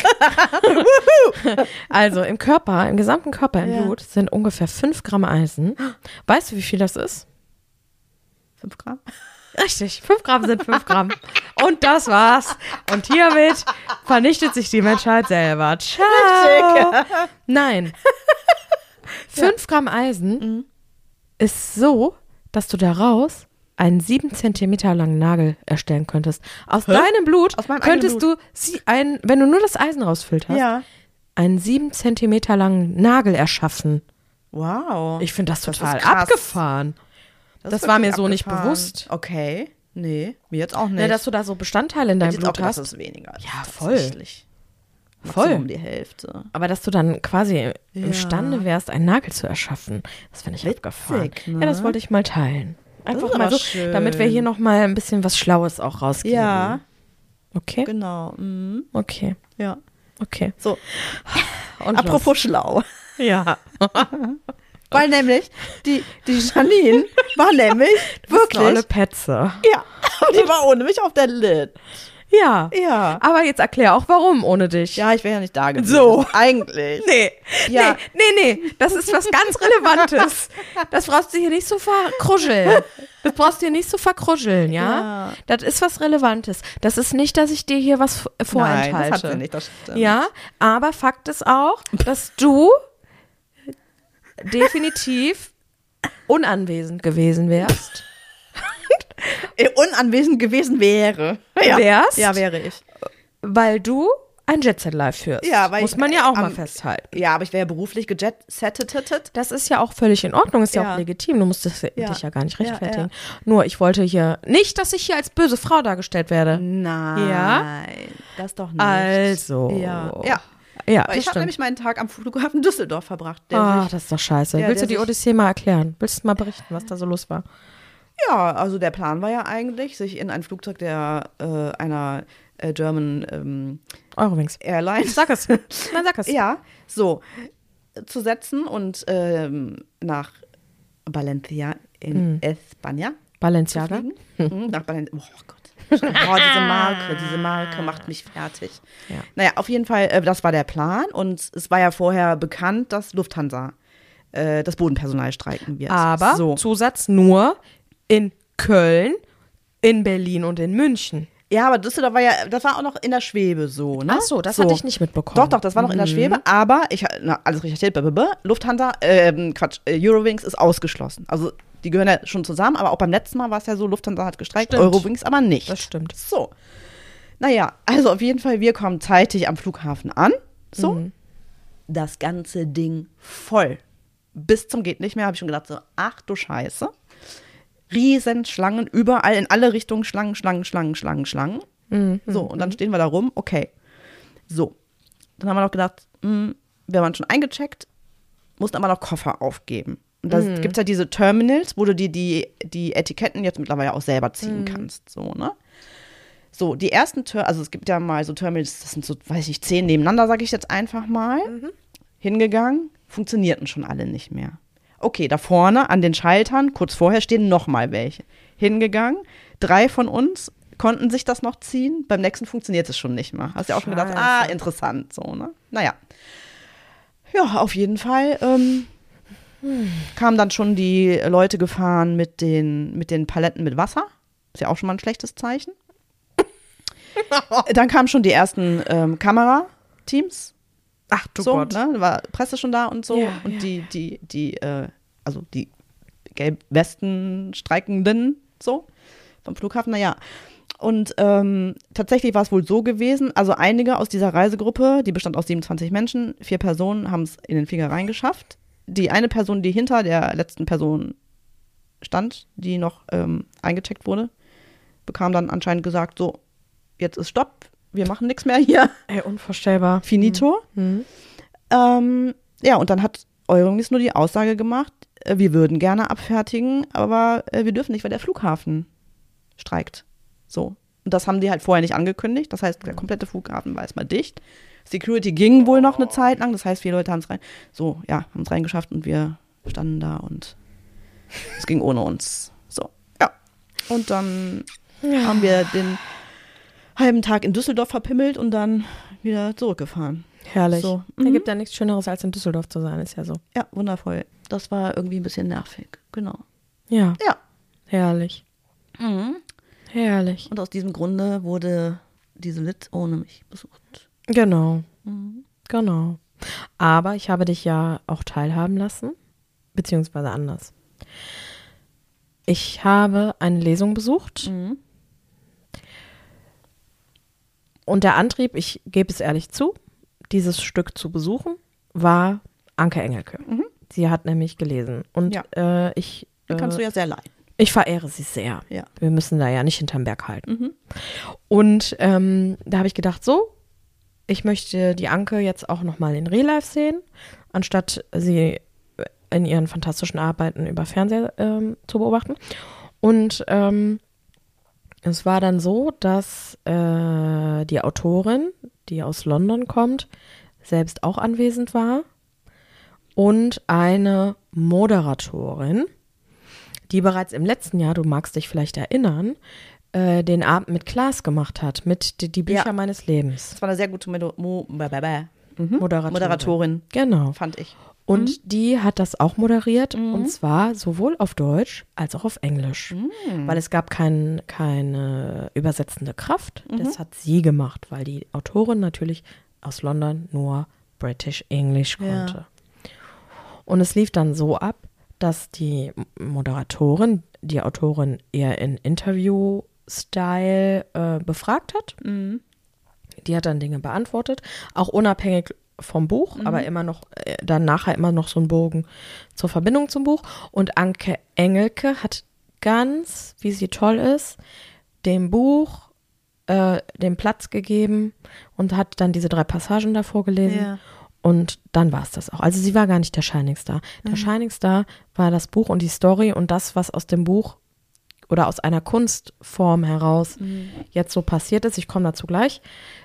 Also im Körper, im gesamten Körper, im Blut sind ungefähr 5 Gramm Eisen. Weißt du, wie viel das ist? 5 Gramm? Richtig, 5 Gramm sind 5 Gramm. Und das war's. Und hiermit vernichtet sich die Menschheit selber. Ciao. Richtig. Nein. 5 Gramm Eisen ist so, dass du daraus einen 7 Zentimeter langen Nagel erstellen könntest. Aus deinem Blut Aus meinem könntest eigenen du, wenn du nur das Eisen rausfilterst, einen 7 Zentimeter langen Nagel erschaffen. Wow. Ich finde das total ist krass. abgefahren. Das ist war mir wirklich so nicht abgefahren. bewusst. Okay. Nee, mir jetzt auch nicht. Ja, dass du da so Bestandteile in deinem Hätte ich jetzt Blut auch hast. gedacht, das ist weniger. Ja, voll. Tatsächlich. Voll. Maximum die Hälfte. Aber dass du dann quasi imstande wärst, einen Nagel zu erschaffen, das finde ich abgefahren. ne? Ja, das wollte ich mal teilen. Einfach ist mal aber so, schön. damit wir hier noch mal ein bisschen was Schlaues auch rausgeben. Ja, Okay? genau. Mhm. Okay. Ja. Okay. So, Und apropos schlau. los. Ja. Weil nämlich, die Janine war nämlich Wirklich? Eine olle wirklich, Petze. ja, die war ohne mich auf der Lit. Ja. Ja. Aber jetzt erklär auch, warum ohne dich. Ja, ich wäre ja nicht da gewesen. So. Eigentlich. Nee. Ja. Nee. Das ist was ganz Relevantes. Das brauchst du hier nicht so verkruscheln. Das brauchst du hier nicht so verkruscheln, ja? Ja. Das ist was Relevantes. Das ist nicht, dass ich dir hier was vorenthalte. Nein, das hat sie nicht, das stimmt. Ja, aber Fakt ist auch, dass du definitiv unanwesend gewesen wärst. Unanwesend gewesen wäre. Ja. Wärst? Ja, wäre ich. Weil du ein Jet-Set live führst. Ja, weil muss ich, man ja auch mal am- festhalten. Ja, aber ich wäre ja beruflich gejetsettet. Das ist ja auch völlig in Ordnung, ist ja Ja. auch legitim. Du musst dich Ja. ja gar nicht Ja, rechtfertigen. Nur, ich wollte hier nicht, dass ich hier als böse Frau dargestellt werde. Nein, das doch nicht. Also. Ja. Ja, Weil das ich habe stimmt. nämlich meinen Tag am Flughafen Düsseldorf verbracht. Ach, das ist doch scheiße. Ja, Willst du der die sich- Odyssee mal erklären? Willst du mal berichten, was da so los war? Ja, also der Plan war ja eigentlich, sich in ein Flugzeug einer German Eurowings. Airline Sag es. Nein, sag es. ja, so zu setzen und nach Valencia in España Balenciaga. fliegen. Nach Valencia. Oh Gott. Diese Marke macht mich fertig. Ja. Naja, auf jeden Fall, das war der Plan und es war ja vorher bekannt, dass Lufthansa das Bodenpersonal streiken wird. Aber so. Zusatz nur in Köln, in Berlin und in München. Ja, aber das war auch noch in der Schwebe so, ne? Ach so, das hatte ich nicht mitbekommen. Doch, das war noch in der Schwebe, aber alles recherchiert, Lufthansa, Eurowings ist ausgeschlossen. Also die gehören ja schon zusammen, aber auch beim letzten Mal war es ja so, Lufthansa hat gestreikt, Stimmt. Eurowings aber nicht. Das stimmt. So. Naja, also auf jeden Fall, wir kommen zeitig am Flughafen an. So. Das ganze Ding voll. Bis zum geht nicht mehr, habe ich schon gedacht, so, ach du Scheiße. Riesen Schlangen, überall, in alle Richtungen Schlangen. So, und dann stehen wir da rum, okay. So, dann haben wir noch gedacht, wir waren schon eingecheckt, mussten aber noch Koffer aufgeben. Und da gibt es ja diese Terminals, wo du die Etiketten jetzt mittlerweile auch selber ziehen kannst, so, ne? So, die ersten also es gibt ja mal so Terminals, das sind so, weiß ich, 10 nebeneinander, sage ich jetzt einfach mal. Hingegangen, funktionierten schon alle nicht mehr. Okay, da vorne an den Schaltern, kurz vorher, stehen noch mal welche. Hingegangen, 3 von uns konnten sich das noch ziehen, beim nächsten funktioniert es schon nicht mehr. Hast ja auch schon gedacht, Scheiße. interessant, so, ne? Naja. Ja, auf jeden Fall kamen dann schon die Leute gefahren mit den Paletten mit Wasser. Ist ja auch schon mal ein schlechtes Zeichen. Dann kamen schon die ersten Kamerateams. Ach du So, Gott. ne? Da war Presse schon da und so. Ja, und ja. die Gelb-Westen-Streikenden so vom Flughafen, naja. Und tatsächlich war es wohl so gewesen, also einige aus dieser Reisegruppe, die bestand aus 27 Menschen, 4 Personen haben es in den Flieger reingeschafft. die eine Person, die hinter der letzten Person stand, die noch eingecheckt wurde, bekam dann anscheinend gesagt, so, jetzt ist Stopp, wir machen nichts mehr hier. Ey, unvorstellbar. Finito. Ja, und dann hat Eurowings nur die Aussage gemacht, wir würden gerne abfertigen, aber wir dürfen nicht, weil der Flughafen streikt. So. Und das haben die halt vorher nicht angekündigt. Das heißt, der komplette Flughafen war erstmal dicht. Security ging wohl noch eine Zeit lang. Das heißt, 4 Leute haben es reingeschafft und wir standen da und es ging ohne uns. So, ja. Und dann haben wir den halben Tag in Düsseldorf verpimmelt und dann wieder zurückgefahren. Herrlich. So. Da gibt ja nichts Schöneres, als in Düsseldorf zu sein, ist ja so. Ja, wundervoll. Das war irgendwie ein bisschen nervig. Genau. Ja. Ja. Herrlich. Mhm. Herrlich. Und aus diesem Grunde wurde diese Lit ohne mich besucht. Genau. Mhm. Genau. Aber ich habe dich ja auch teilhaben lassen, beziehungsweise anders. Ich habe eine Lesung besucht. Mhm. Und der Antrieb, ich gebe es ehrlich zu, dieses Stück zu besuchen, war Anke Engelke. Mhm. Sie hat nämlich gelesen. Und Ja. Die kannst du ja sehr leiden. Ich verehre sie sehr. Ja. Wir müssen da ja nicht hinterm Berg halten. Mhm. Und da habe ich gedacht, so, ich möchte die Anke jetzt auch nochmal in Real Life sehen, anstatt sie in ihren fantastischen Arbeiten über Fernseher zu beobachten. Und es war dann so, dass die Autorin, die aus London kommt, selbst auch anwesend war und eine Moderatorin, die bereits im letzten Jahr, du magst dich vielleicht erinnern, den Abend mit Klaas gemacht hat, mit die Bücher meines Lebens. Das war eine sehr gute Moderatorin. Moderatorin. Genau. Fand ich. Und die hat das auch moderiert, und zwar sowohl auf Deutsch als auch auf Englisch. Weil es gab keine übersetzende Kraft. Das hat sie gemacht, weil die Autorin natürlich aus London nur British English konnte. Ja. Und es lief dann so ab, dass die Moderatorin die Autorin eher in Interview-Style befragt hat. Mhm. Die hat dann Dinge beantwortet, auch unabhängig vom Buch, aber immer noch, dann nachher immer noch so einen Bogen zur Verbindung zum Buch. Und Anke Engelke hat ganz, wie sie toll ist, dem Buch den Platz gegeben und hat dann diese 3 Passagen davor gelesen. Ja. Und dann war es das auch. Also sie war gar nicht der Shining Star. Der Shining Star war das Buch und die Story und das, was aus dem Buch oder aus einer Kunstform heraus jetzt so passiert ist. Ich komme dazu gleich.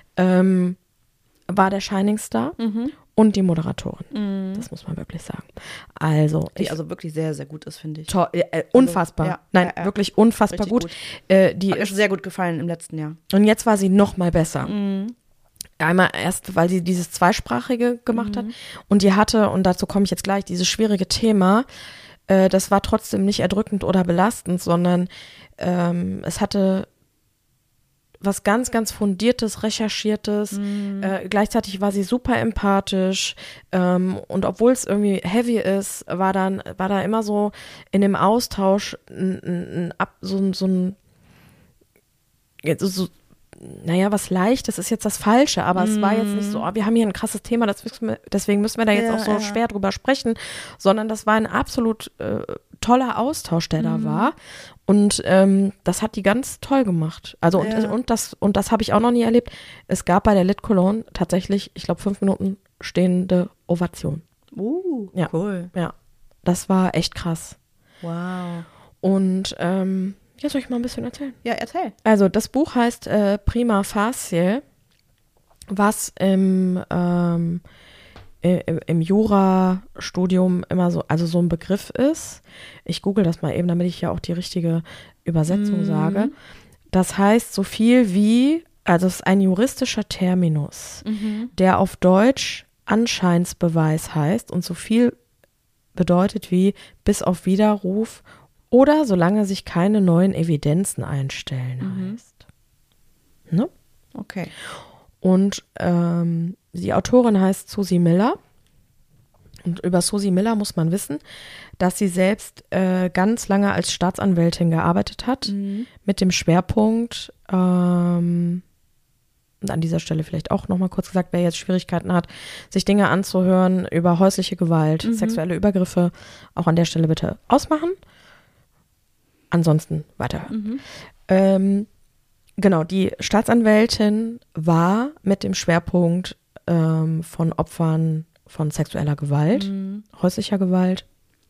War der Shining Star und die Moderatorin. Das muss man wirklich sagen. Also, Die also wirklich sehr, sehr gut ist, finde ich. toll, unfassbar. ja, Nein, ja. wirklich unfassbar Richtig gut. Die Hat mir schon sehr gut gefallen im letzten Jahr. Und jetzt war sie noch mal besser. Einmal erst, weil sie dieses Zweisprachige gemacht hat und die hatte, und dazu komme ich jetzt gleich, dieses schwierige Thema, das war trotzdem nicht erdrückend oder belastend, sondern es hatte was ganz, ganz Fundiertes, Recherchiertes. Gleichzeitig war sie super empathisch und obwohl es irgendwie heavy ist, war da immer so in dem Austausch naja, was Leichtes ist jetzt das Falsche, aber es war jetzt nicht so, wir haben hier ein krasses Thema, deswegen müssen wir da jetzt auch so schwer drüber sprechen, sondern das war ein absolut toller Austausch, der da war. Und das hat die ganz toll gemacht. Also und das habe ich auch noch nie erlebt. Es gab bei der Lit Cologne tatsächlich, ich glaube, 5 Minuten stehende Ovation. Ja. Cool. Ja, das war echt krass. Wow. Und ja, soll ich mal ein bisschen erzählen? Ja, erzähl. Also das Buch heißt Prima Facie, was im Jurastudium immer so, also so ein Begriff ist. Ich google das mal eben, damit ich ja auch die richtige Übersetzung sage. Das heißt so viel wie, also es ist ein juristischer Terminus, der auf Deutsch Anscheinsbeweis heißt und so viel bedeutet wie bis auf Widerruf oder solange sich keine neuen Evidenzen einstellen heißt. Ne? Okay. Und die Autorin heißt Susie Miller. Und über Susie Miller muss man wissen, dass sie selbst ganz lange als Staatsanwältin gearbeitet hat, mit dem Schwerpunkt Und an dieser Stelle vielleicht auch nochmal kurz gesagt, wer jetzt Schwierigkeiten hat, sich Dinge anzuhören über häusliche Gewalt, sexuelle Übergriffe, auch an der Stelle bitte ausmachen. Ansonsten weiterhören. Genau, die Staatsanwältin war mit dem Schwerpunkt von Opfern von sexueller Gewalt, häuslicher Gewalt.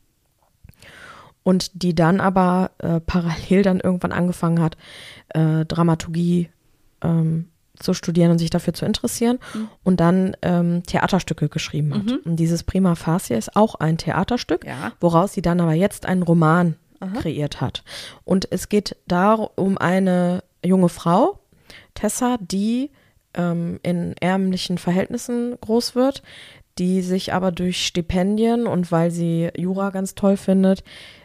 Und die dann aber parallel dann irgendwann angefangen hat, Dramaturgie zu studieren und sich dafür zu interessieren und dann Theaterstücke geschrieben hat. Und dieses Prima Facie ist auch ein Theaterstück, woraus sie dann aber jetzt einen Roman kreiert hat. Und es geht da um eine junge Frau, Tessa, die in ärmlichen Verhältnissen groß wird, die sich aber durch Stipendien und weil sie Jura ganz toll findet,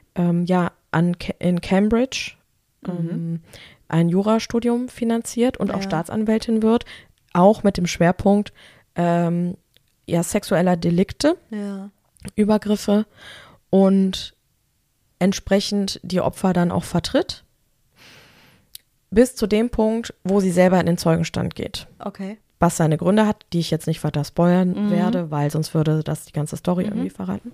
in Cambridge ein Jurastudium finanziert und auch Staatsanwältin wird, auch mit dem Schwerpunkt sexueller Delikte, Übergriffe und entsprechend die Opfer dann auch vertritt, bis zu dem Punkt, wo sie selber in den Zeugenstand geht. Okay. Was seine Gründe hat, die ich jetzt nicht weiter spoilern werde, weil sonst würde das die ganze Story irgendwie verraten.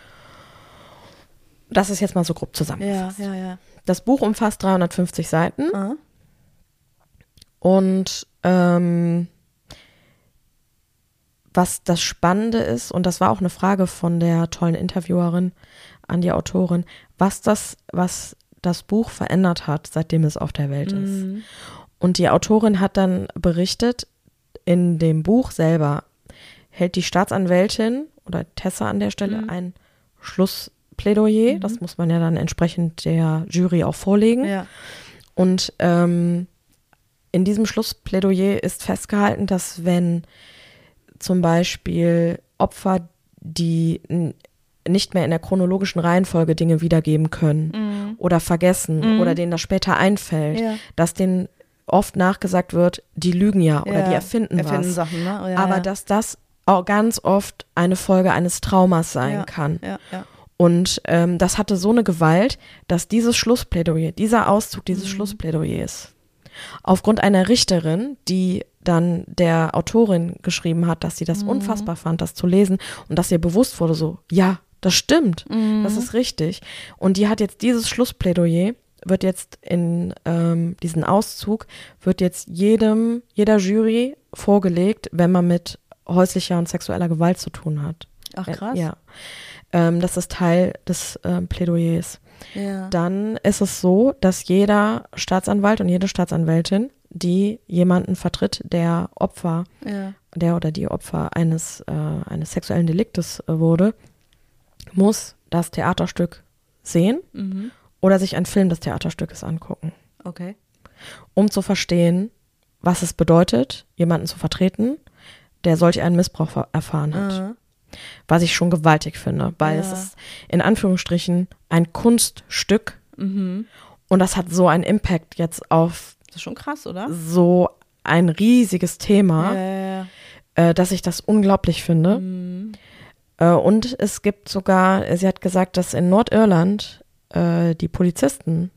Das ist jetzt mal so grob zusammengefasst. Ja. Das Buch umfasst 350 Seiten. Und was das Spannende ist, und das war auch eine Frage von der tollen Interviewerin an die Autorin, was das Buch verändert hat, seitdem es auf der Welt ist. Und die Autorin hat dann berichtet, in dem Buch selber hält die Staatsanwältin oder Tessa an der Stelle ein Schlussplädoyer. Das muss man ja dann entsprechend der Jury auch vorlegen. Ja. Und in diesem Schlussplädoyer ist festgehalten, dass wenn zum Beispiel Opfer, die nicht mehr in der chronologischen Reihenfolge Dinge wiedergeben können oder vergessen oder denen das später einfällt, dass denen oft nachgesagt wird, die lügen ja oder die erfinden was. Sachen, ne? Aber dass das auch ganz oft eine Folge eines Traumas sein kann. Ja. Und das hatte so eine Gewalt, dass dieses Schlussplädoyer, dieser Auszug dieses Schlussplädoyers aufgrund einer Richterin, die dann der Autorin geschrieben hat, dass sie das unfassbar fand, das zu lesen und dass ihr bewusst wurde, so, ja, das stimmt, das ist richtig. Und die hat jetzt dieses Schlussplädoyer, wird jetzt in diesen Auszug, wird jetzt jeder Jury vorgelegt, wenn man mit häuslicher und sexueller Gewalt zu tun hat. Ach, krass. Ja. Das ist Teil des Plädoyers. Ja. Dann ist es so, dass jeder Staatsanwalt und jede Staatsanwältin, die jemanden vertritt, der oder die Opfer eines sexuellen Deliktes wurde, muss das Theaterstück sehen oder sich einen Film des Theaterstückes angucken. Okay. Um zu verstehen, was es bedeutet, jemanden zu vertreten, der solch einen Missbrauch erfahren hat. Was ich schon gewaltig finde, weil es ist in Anführungsstrichen ein Kunststück und das hat so einen Impact jetzt auf Das ist schon krass, oder? so ein riesiges Thema, dass ich das unglaublich finde. Und es gibt sogar, sie hat gesagt, dass in Nordirland die Polizisten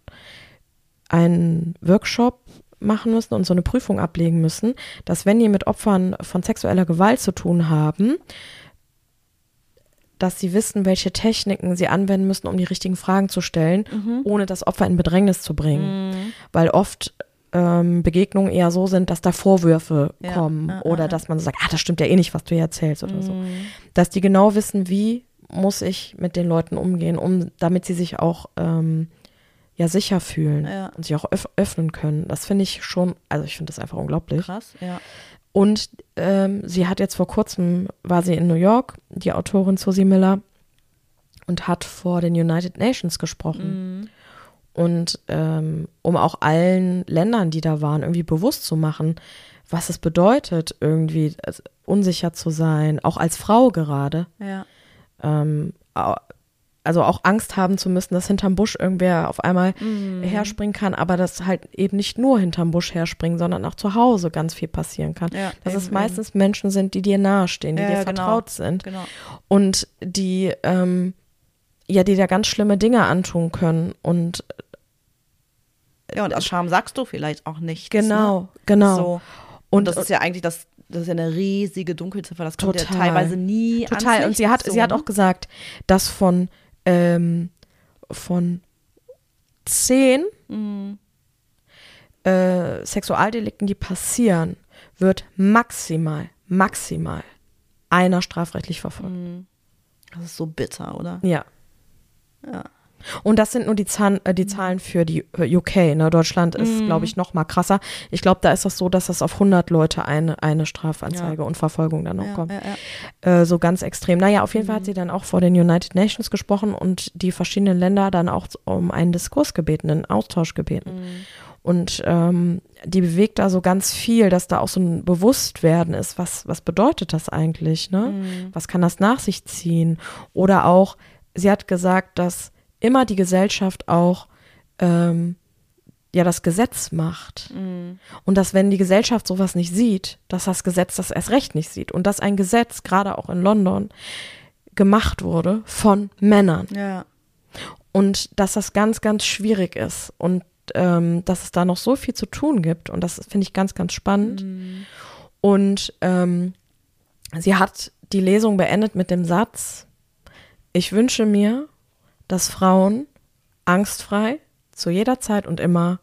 einen Workshop machen müssen und so eine Prüfung ablegen müssen, dass wenn die mit Opfern von sexueller Gewalt zu tun haben, dass sie wissen, welche Techniken sie anwenden müssen, um die richtigen Fragen zu stellen, ohne das Opfer in Bedrängnis zu bringen. Weil oft Begegnungen eher so sind, dass da Vorwürfe kommen oder dass man so sagt, das stimmt ja eh nicht, was du hier erzählst oder so. Dass die genau wissen, wie muss ich mit den Leuten umgehen, damit sie sich auch sicher fühlen und sich auch öffnen können. Das finde ich schon, also ich finde das einfach unglaublich. Krass, ja. Und sie hat jetzt vor kurzem, war sie in New York, die Autorin Susie Miller, und hat vor den United Nations gesprochen. Und um auch allen Ländern, die da waren, irgendwie bewusst zu machen, was es bedeutet, irgendwie unsicher zu sein, auch als Frau gerade. Ja. Also auch Angst haben zu müssen, dass hinterm Busch irgendwer auf einmal herspringen kann, aber dass halt eben nicht nur hinterm Busch herspringen, sondern auch zu Hause ganz viel passieren kann. Ja, dass es meistens Menschen sind, die dir nahestehen, die dir vertraut sind und die die da ganz schlimme Dinge antun können und und aus Scham sagst du vielleicht auch nichts. Genau. So. Und das ist ja eigentlich, das ist ja eine riesige Dunkelziffer, das kommt ja teilweise nie ans Licht. Und sie hat auch gesagt, dass von 10 Sexualdelikten, die passieren, wird maximal einer strafrechtlich verfolgt. Das ist so bitter, oder? Ja. Und das sind nur die Zahlen für die UK. Ne? Deutschland ist, glaube ich, noch mal krasser. Ich glaube, da ist das so, dass das auf 100 Leute eine Strafanzeige und Verfolgung dann noch kommt. So ganz extrem. Naja, auf jeden Fall hat sie dann auch vor den United Nations gesprochen und die verschiedenen Länder dann auch um einen Diskurs gebeten, einen Austausch gebeten. Und die bewegt da so ganz viel, dass da auch so ein Bewusstwerden ist, was bedeutet das eigentlich, ne? Was kann das nach sich ziehen? Oder auch, sie hat gesagt, dass immer die Gesellschaft auch das Gesetz macht. Und dass, wenn die Gesellschaft sowas nicht sieht, dass das Gesetz das erst recht nicht sieht. Und dass ein Gesetz, gerade auch in London, gemacht wurde von Männern. Ja. Und dass das ganz, ganz schwierig ist. Und dass es da noch so viel zu tun gibt. Und das finde ich ganz, ganz spannend. Und sie hat die Lesung beendet mit dem Satz: Ich wünsche mir, dass Frauen angstfrei zu jeder Zeit und immer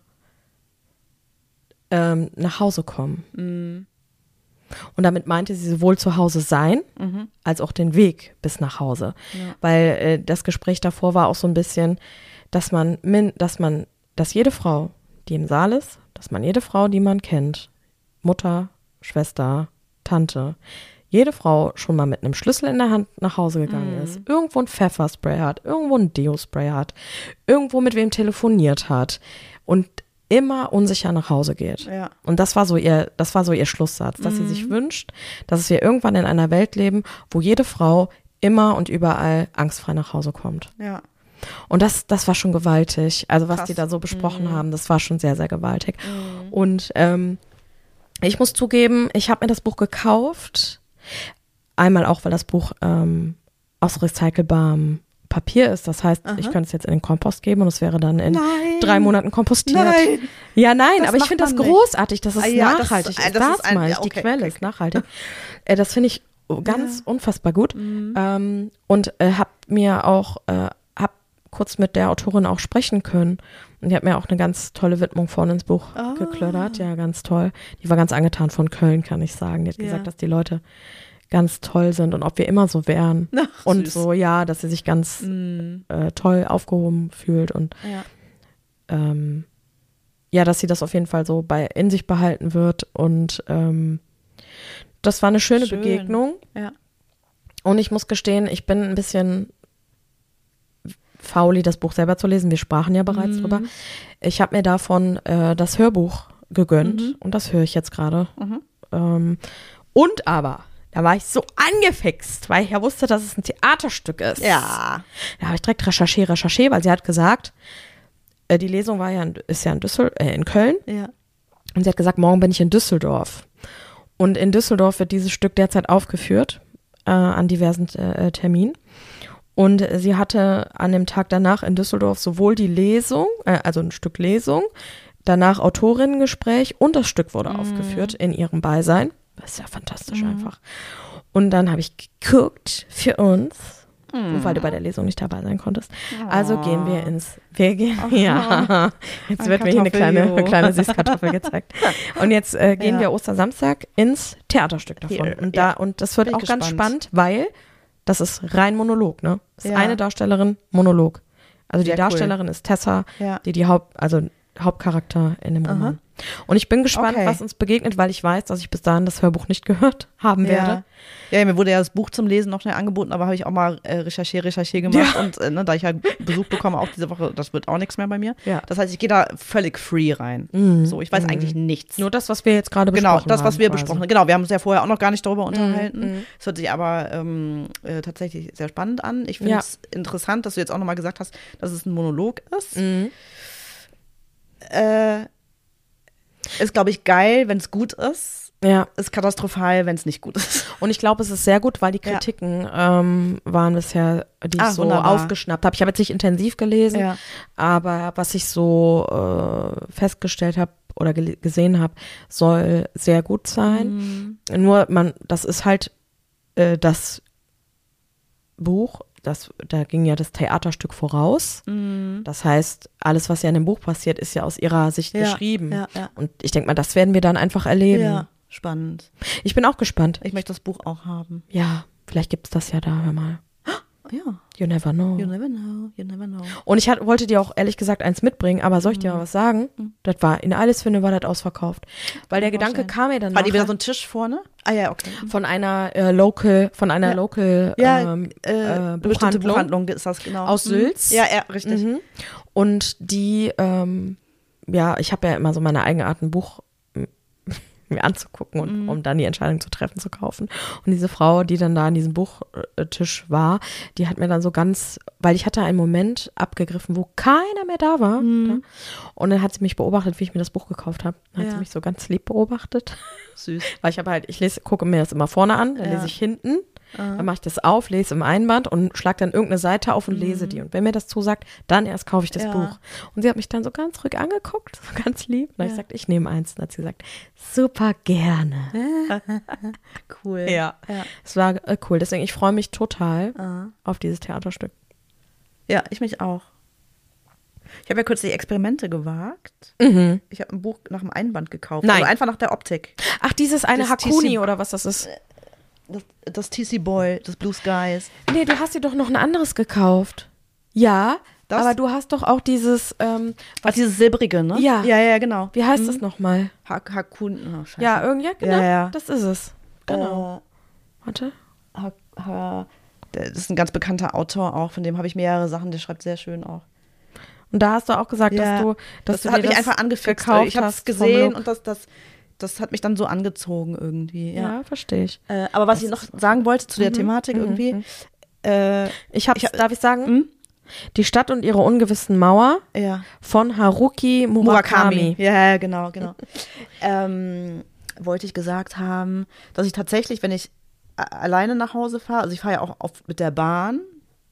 nach Hause kommen. Und damit meinte sie sowohl zu Hause sein, als auch den Weg bis nach Hause. Ja. Weil das Gespräch davor war auch so ein bisschen, dass jede Frau, die im Saal ist, dass man jede Frau, die man kennt, Mutter, Schwester, Tante, jede Frau schon mal mit einem Schlüssel in der Hand nach Hause gegangen ist, irgendwo ein Pfefferspray hat, irgendwo ein Deo-Spray hat, irgendwo mit wem telefoniert hat und immer unsicher nach Hause geht. Ja. Und das war so ihr Schlusssatz, dass sie sich wünscht, dass wir irgendwann in einer Welt leben, wo jede Frau immer und überall angstfrei nach Hause kommt. Ja. Und das war schon gewaltig. Also was die da so besprochen haben, das war schon sehr, sehr gewaltig. Und ich muss zugeben, ich habe mir das Buch gekauft. Einmal auch, weil das Buch aus recycelbarem Papier ist. Das heißt, ich könnte es jetzt in den Kompost geben und es wäre dann in 3 Monaten kompostiert. Nein. Ja, nein, Das aber ich finde das großartig, dass es nachhaltig ist. Die Quelle ist nachhaltig. Das finde ich ganz unfassbar gut. Und habe mir auch kurz mit der Autorin auch sprechen können. Und die hat mir auch eine ganz tolle Widmung vorne ins Buch geklödert. Ja, ganz toll. Die war ganz angetan von Köln, kann ich sagen. Die hat gesagt, dass die Leute ganz toll sind und ob wir immer so wären. Ach, und süß. so, ja, dass sie sich ganz toll aufgehoben fühlt und dass sie das auf jeden Fall so in sich behalten wird. Und das war eine schöne Begegnung. Ja. Und ich muss gestehen, ich bin ein bisschen fauli, das Buch selber zu lesen. Wir sprachen ja bereits drüber. Ich habe mir davon das Hörbuch gegönnt und das höre ich jetzt gerade. Und aber, da war ich so angefixt, weil ich ja wusste, dass es ein Theaterstück ist. Ja. Da habe ich direkt recherchiert, weil sie hat gesagt, die Lesung ist ja in Köln. Ja. Und sie hat gesagt, morgen bin ich in Düsseldorf. Und in Düsseldorf wird dieses Stück derzeit aufgeführt an diversen Terminen. Und sie hatte an dem Tag danach in Düsseldorf sowohl die Lesung, also ein Stück Lesung, danach Autorinnengespräch und das Stück wurde aufgeführt in ihrem Beisein. Das ist ja fantastisch einfach. Und dann habe ich geguckt für uns, weil du bei der Lesung nicht dabei sein konntest. Also gehen wir ja, jetzt wird mir hier eine kleine Süßkartoffel gezeigt. Und jetzt gehen wir Ostersamstag ins Theaterstück davon. Und das wird auch ganz spannend, weil das ist rein Monolog, ne? Das ist eine Darstellerin, Monolog. Also die Darstellerin ist Tessa, die Hauptcharakter in dem Roman. Und ich bin gespannt, was uns begegnet, weil ich weiß, dass ich bis dahin das Hörbuch nicht gehört haben werde. Ja, mir wurde ja das Buch zum Lesen noch schnell angeboten, aber habe ich auch mal Recherche gemacht und da ich halt Besuch bekomme, auch diese Woche, das wird auch nichts mehr bei mir. Ja. Das heißt, ich gehe da völlig free rein. So, ich weiß eigentlich nichts. Nur das, was wir jetzt gerade besprochen haben. Genau, das, was wir besprochen haben. Genau, wir haben uns ja vorher auch noch gar nicht darüber unterhalten. Es hört sich aber tatsächlich sehr spannend an. Ich finde es interessant, dass du jetzt auch nochmal gesagt hast, dass es ein Monolog ist. Ist, glaube ich, geil, wenn es gut ist. Ja. Ist katastrophal, wenn es nicht gut ist. Und ich glaube, es ist sehr gut, weil die Kritiken waren bisher, die ich so aufgeschnappt habe. Ich habe jetzt nicht intensiv gelesen, aber was ich so festgestellt habe, oder gesehen habe, soll sehr gut sein. Nur das ist halt das Buch, da ging ja das Theaterstück voraus. Das heißt, alles, was ja in dem Buch passiert, ist ja aus ihrer Sicht geschrieben. Ja. Und ich denke mal, das werden wir dann einfach erleben. Ja, spannend. Ich bin auch gespannt. Ich möchte das Buch auch haben. Ja, vielleicht gibt es das ja da, hör mal. Ja. You never know. You never know, you never know. Und ich wollte dir auch ehrlich gesagt eins mitbringen, aber soll ich dir mal was sagen? Das war, in Alles finde war das ausverkauft. Weil der Gedanke kam mir dann War die wieder so ein Tisch vorne? Ah ja, okay. von einer Local bestimmte Buchhandlung ist das, genau. aus Sülz. Ja, richtig. Und die, ich habe ja immer so meine Eigenarten Buch mir anzugucken und um dann die Entscheidung zu treffen, zu kaufen. Und diese Frau, die dann da an diesem Buchtisch war, die hat mir dann so weil ich hatte einen Moment abgegriffen, wo keiner mehr da war. Und dann hat sie mich beobachtet, wie ich mir das Buch gekauft habe. Dann hat sie mich so ganz lieb beobachtet. Süß. Weil ich gucke mir das immer vorne an, dann lese ich hinten. Dann mache ich das auf, lese im Einband und schlage dann irgendeine Seite auf und lese die. Und wenn mir das zusagt, dann erst kaufe ich das Buch. Und sie hat mich dann so ganz ruhig angeguckt, so ganz lieb. Und dann habe ich gesagt, ich nehme eins. Und dann hat sie gesagt, super gerne. Cool. Ja. Es war cool. Deswegen, ich freue mich total auf dieses Theaterstück. Ja, ich mich auch. Ich habe ja kürzlich Experimente gewagt. Ich habe ein Buch nach dem Einband gekauft. Nein. Also einfach nach der Optik. Ach, dieses eine Das Hakuni TC oder was das ist? Das TC Boy, das Blue Skies. Nee, du hast dir doch noch ein anderes gekauft. Ja, aber du hast doch auch dieses, Dieses silbrige, ne? Ja. Ja, genau. wie heißt das nochmal? Hakun, oh, scheiße. Ja, genau, Ja. das ist es. Genau. Warte. Das ist ein ganz bekannter Autor auch, von dem habe ich mehrere Sachen, der schreibt sehr schön auch. Und da hast du auch gesagt, dass du das dir hat mich einfach angefixt. gekauft Ich habe es hast gesehen vom und das hat mich dann so angezogen irgendwie. Ja, verstehe ich. Aber was ich noch sagen wollte zu der Thematik irgendwie. Darf ich sagen? Die Stadt und ihre ungewissen Mauer von Haruki Murakami. Ja, genau. Wollte ich gesagt haben, dass ich tatsächlich, wenn ich alleine nach Hause fahre, also ich fahre ja auch oft mit der Bahn,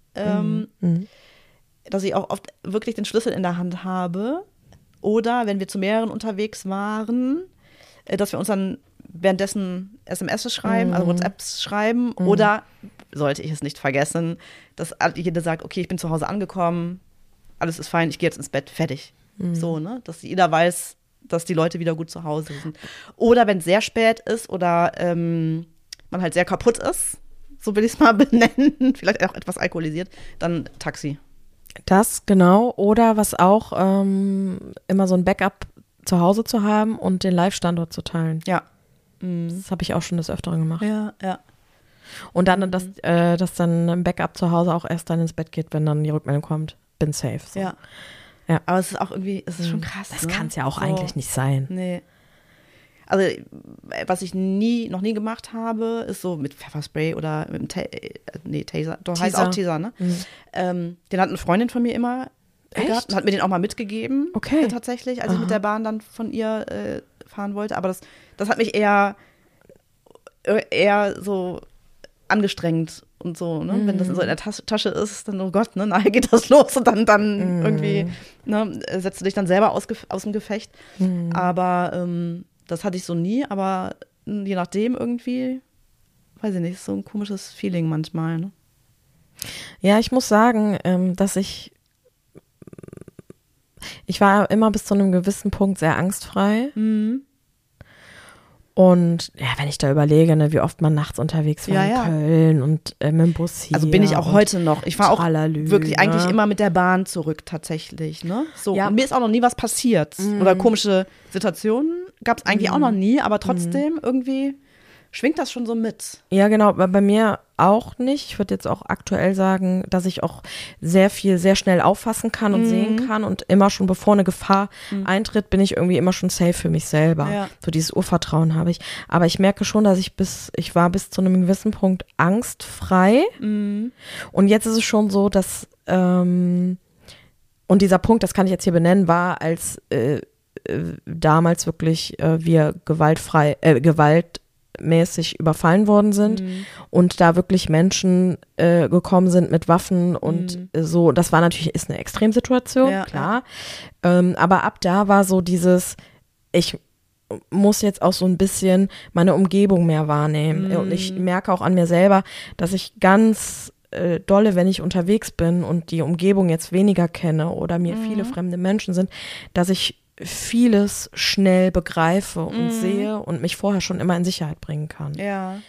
dass ich auch oft wirklich den Schlüssel in der Hand habe. Oder wenn wir zu mehreren unterwegs waren, dass wir uns dann währenddessen SMS schreiben, also WhatsApps schreiben. Oder, sollte ich es nicht vergessen, dass jeder sagt, okay, ich bin zu Hause angekommen, alles ist fein, ich gehe jetzt ins Bett, fertig. So, ne? Dass jeder weiß, dass die Leute wieder gut zu Hause sind. Oder wenn es sehr spät ist oder man halt sehr kaputt ist, so will ich es mal benennen, vielleicht auch etwas alkoholisiert, dann Taxi. Das, genau. Oder was auch, immer so ein Backup zu Hause zu haben und den Live-Standort zu teilen. Ja. Das habe ich auch schon des Öfteren gemacht. Ja. Und dann, dass dann ein Backup zu Hause auch erst dann ins Bett geht, wenn dann die Rückmeldung kommt. Bin safe. So. Ja. Aber es ist auch irgendwie, es ist schon krass. Das kann es ja auch eigentlich nicht sein. Nee. Also, was ich noch nie gemacht habe, ist so mit Pfefferspray oder mit dem Taser. Doch, heißt auch Taser, ne? Den hat eine Freundin von mir immer gehabt und hat mir den auch mal mitgegeben. Okay. Tatsächlich, als ich mit der Bahn dann von ihr fahren wollte. Aber das hat mich eher so angestrengt und so, ne? Wenn das so in der Tasche ist, dann, oh Gott, ne, nachher geht das los und dann irgendwie, ne, setzt du dich dann selber aus dem Gefecht. Aber das hatte ich so nie, aber je nachdem irgendwie, weiß ich nicht, ist so ein komisches Feeling manchmal, ne? Ja, ich muss sagen, dass ich war immer bis zu einem gewissen Punkt sehr angstfrei. Und ja, wenn ich da überlege, ne, wie oft man nachts unterwegs war in Köln und mit dem Bus hier. Also bin ich auch heute noch. Ich fahre auch wirklich ne? eigentlich immer mit der Bahn zurück tatsächlich, ne? So, ja. Und mir ist auch noch nie was passiert. Oder komische Situationen gab es eigentlich auch noch nie, aber trotzdem irgendwie schwingt das schon so mit. Ja, genau, bei mir auch nicht. Ich würde jetzt auch aktuell sagen, dass ich auch sehr viel, sehr schnell auffassen kann und sehen kann und immer schon, bevor eine Gefahr eintritt, bin ich irgendwie immer schon safe für mich selber. Ja. So dieses Urvertrauen habe ich. Aber ich merke schon, dass ich war bis zu einem gewissen Punkt angstfrei. Und jetzt ist es schon so, dass und dieser Punkt, das kann ich jetzt hier benennen, war, als damals wirklich wir gewaltmäßig überfallen worden sind und da wirklich Menschen gekommen sind mit Waffen und so. Das war natürlich, ist eine Extremsituation, klar. Aber ab da war so dieses, ich muss jetzt auch so ein bisschen meine Umgebung mehr wahrnehmen. Und ich merke auch an mir selber, dass ich ganz dolle, wenn ich unterwegs bin und die Umgebung jetzt weniger kenne oder mir viele fremde Menschen sind, dass ich vieles schnell begreife und sehe und mich vorher schon immer in Sicherheit bringen kann. Ja.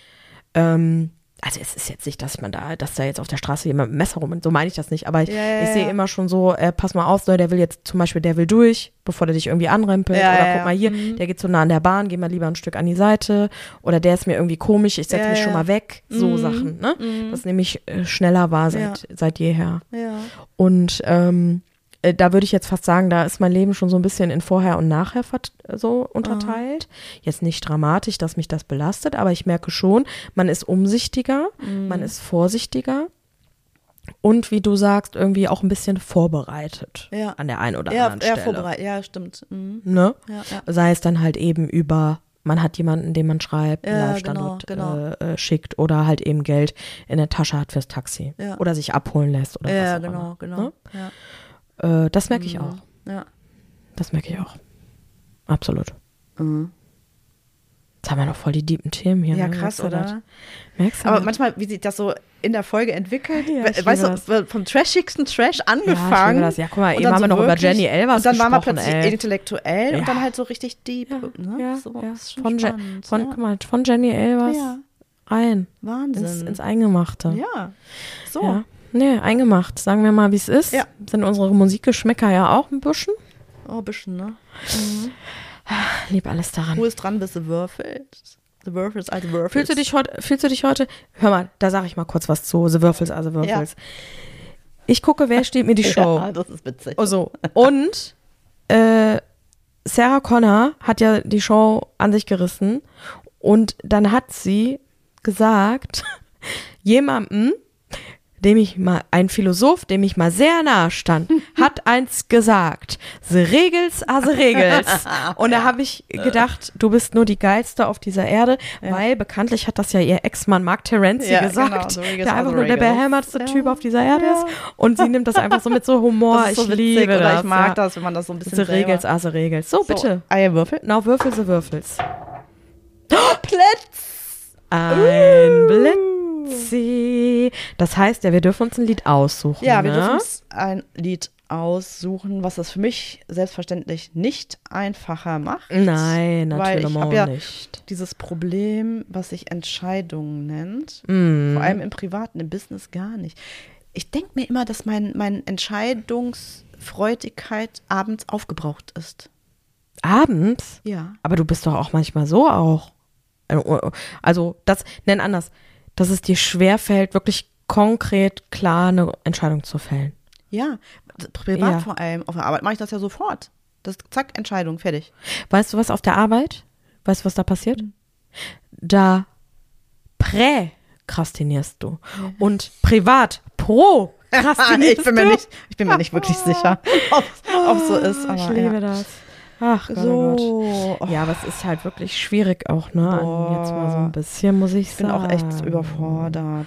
Also es ist jetzt nicht, dass da jetzt auf der Straße jemand mit dem Messer rum und so meine ich das nicht, aber ich sehe immer schon so, pass mal auf, der will jetzt zum Beispiel, der will durch, bevor der dich irgendwie anrempelt oder guck mal hier, der geht so nah an der Bahn, geh mal lieber ein Stück an die Seite oder der ist mir irgendwie komisch, ich setze mich schon mal weg, so Sachen, ne? Das nehme ich schneller wahr seit jeher. Ja. Und da würde ich jetzt fast sagen, da ist mein Leben schon so ein bisschen in Vorher und Nachher so unterteilt. Jetzt nicht dramatisch, dass mich das belastet, aber ich merke schon, man ist umsichtiger, man ist vorsichtiger und wie du sagst, irgendwie auch ein bisschen vorbereitet an der einen oder anderen Stelle. Ja, vorbereitet, ja, stimmt. Ne? Ja. Sei es dann halt eben über, man hat jemanden, den man schreibt, Live-Standort schickt oder halt eben Geld in der Tasche hat fürs Taxi oder sich abholen lässt oder was auch immer. Genau. Ne? Ja. Das merke ich auch. Ja. Das merke ich auch. Absolut. Mhm. Jetzt haben wir noch voll die deepen Themen hier. Ja, ne? krass, oder? Merkst du Aber das? manchmal, wie sich das so in der Folge entwickelt, Ja, weißt du, vom trashigsten Trash angefangen. Ja, ich liebe das. Ja, guck mal, eben haben wir noch über Jenny Elvers und dann gesprochen. waren wir plötzlich intellektuell und dann halt so richtig deep. Ne? Ja, so, ja. ist schon spannend. Guck mal, von Jenny Elvers rein. Wahnsinn. Ins Eingemachte. Ja, so. Ja. Nee, eingemacht. Sagen wir mal, wie es ist. Ja. Sind unsere Musikgeschmäcker ja auch ein bisschen. Oh, ein bisschen, ne? Lieb alles daran. Wo ist dran, bis The Würfels? The Würfels, also Würfels. Fühlst du dich heute, hör mal, da sage ich mal kurz was zu, The Würfels, also Würfels. Ja. Ich gucke, wer steht mir die Show. Ja, das ist witzig. Also, und Sarah Connor hat ja die Show an sich gerissen und dann hat sie gesagt, jemandem, ein Philosoph, dem ich mal sehr nahe stand, hat eins gesagt, the regels are the regels. Und da habe ich gedacht, du bist nur die Geilste auf dieser Erde, weil bekanntlich hat das ja ihr Ex-Mann Mark Terenzi gesagt, genau, der einfach nur der behämmertste Typ auf dieser Erde ist. Und sie nimmt das einfach so mit so Humor. Das ist so ich witzig, liebe oder das. Ich mag das, wenn man das so ein bisschen The regels are the regels. So, bitte. Würfel? Now Würfel the Würfels. Blitz! Ein Blitzi. Das heißt ja, wir dürfen uns ein Lied aussuchen. Ja, wir ne? dürfen uns ein Lied aussuchen, was das für mich selbstverständlich nicht einfacher macht. Nein, natürlich weil ich habe ja nicht. dieses Problem, was sich Entscheidungen nennt, Mm. vor allem im Privaten, im Business gar nicht. Ich denke mir immer, dass meine Entscheidungsfreudigkeit abends aufgebraucht ist. Abends? Ja. Aber du bist doch auch manchmal so auch. Also, nenn anders, dass es dir schwerfällt, wirklich konkret klar eine Entscheidung zu fällen. Ja, privat vor allem. Auf der Arbeit mache ich das ja sofort. Zack, Entscheidung, fertig. Weißt du was auf der Arbeit? Weißt du, was da passiert? Da präkrastinierst du. Ja. Und privat prokrastinierst ich bin mir nicht wirklich sicher, ob es so ist. Aber ich liebe das. Ach Gott, so. Gott. Ja, aber es ist halt wirklich schwierig auch, ne? Jetzt mal so ein bisschen, muss ich sagen. Ich bin auch echt überfordert.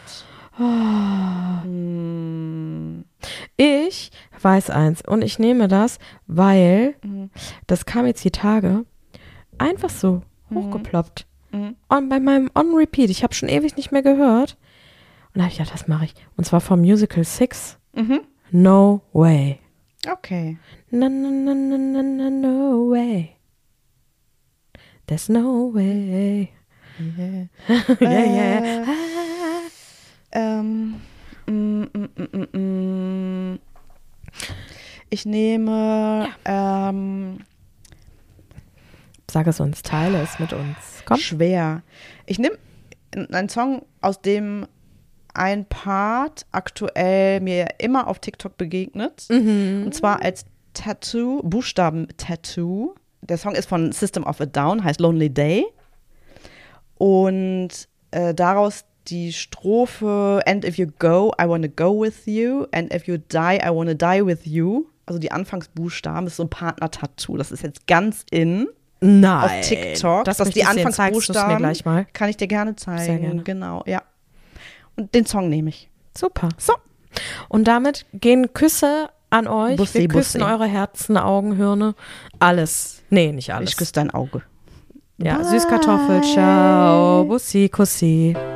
Ich weiß eins und ich nehme das, weil das kam jetzt die Tage einfach so hochgeploppt. Und bei meinem On-Repeat, ich habe schon ewig nicht mehr gehört. Und da habe ich gedacht, das mache ich. Und zwar vom Musical 6. No Way. Okay. No, no, no, no, no, no, no way. There's no way. Yeah. Yeah, yeah. Ich nehme Sag es uns, teile es mit uns. Komm. Schwer. Ich nehme einen Song, aus dem ein Part aktuell mir immer auf TikTok begegnet. Und zwar als Tattoo, Buchstaben-Tattoo. Der Song ist von System of a Down, heißt Lonely Day. Und daraus die Strophe And if you go, I wanna go with you. And if you die, I wanna die with you. Also die Anfangsbuchstaben ist so ein Partner-Tattoo. Das ist jetzt ganz in. Nein. Auf TikTok. Das die Anfangsbuchstaben mir gleich mal. Kann ich dir gerne zeigen. Sehr gerne. Genau, ja. Und den Song nehme ich. Super. So. Und damit gehen Küsse an euch. Bussi, Wir küssen Bussi. eure Herzen, Augen, Hirne. Alles. Nee, nicht alles. Ich küsse dein Auge. Ja, Bye. Süßkartoffel. Ciao. Bussi, Kussi.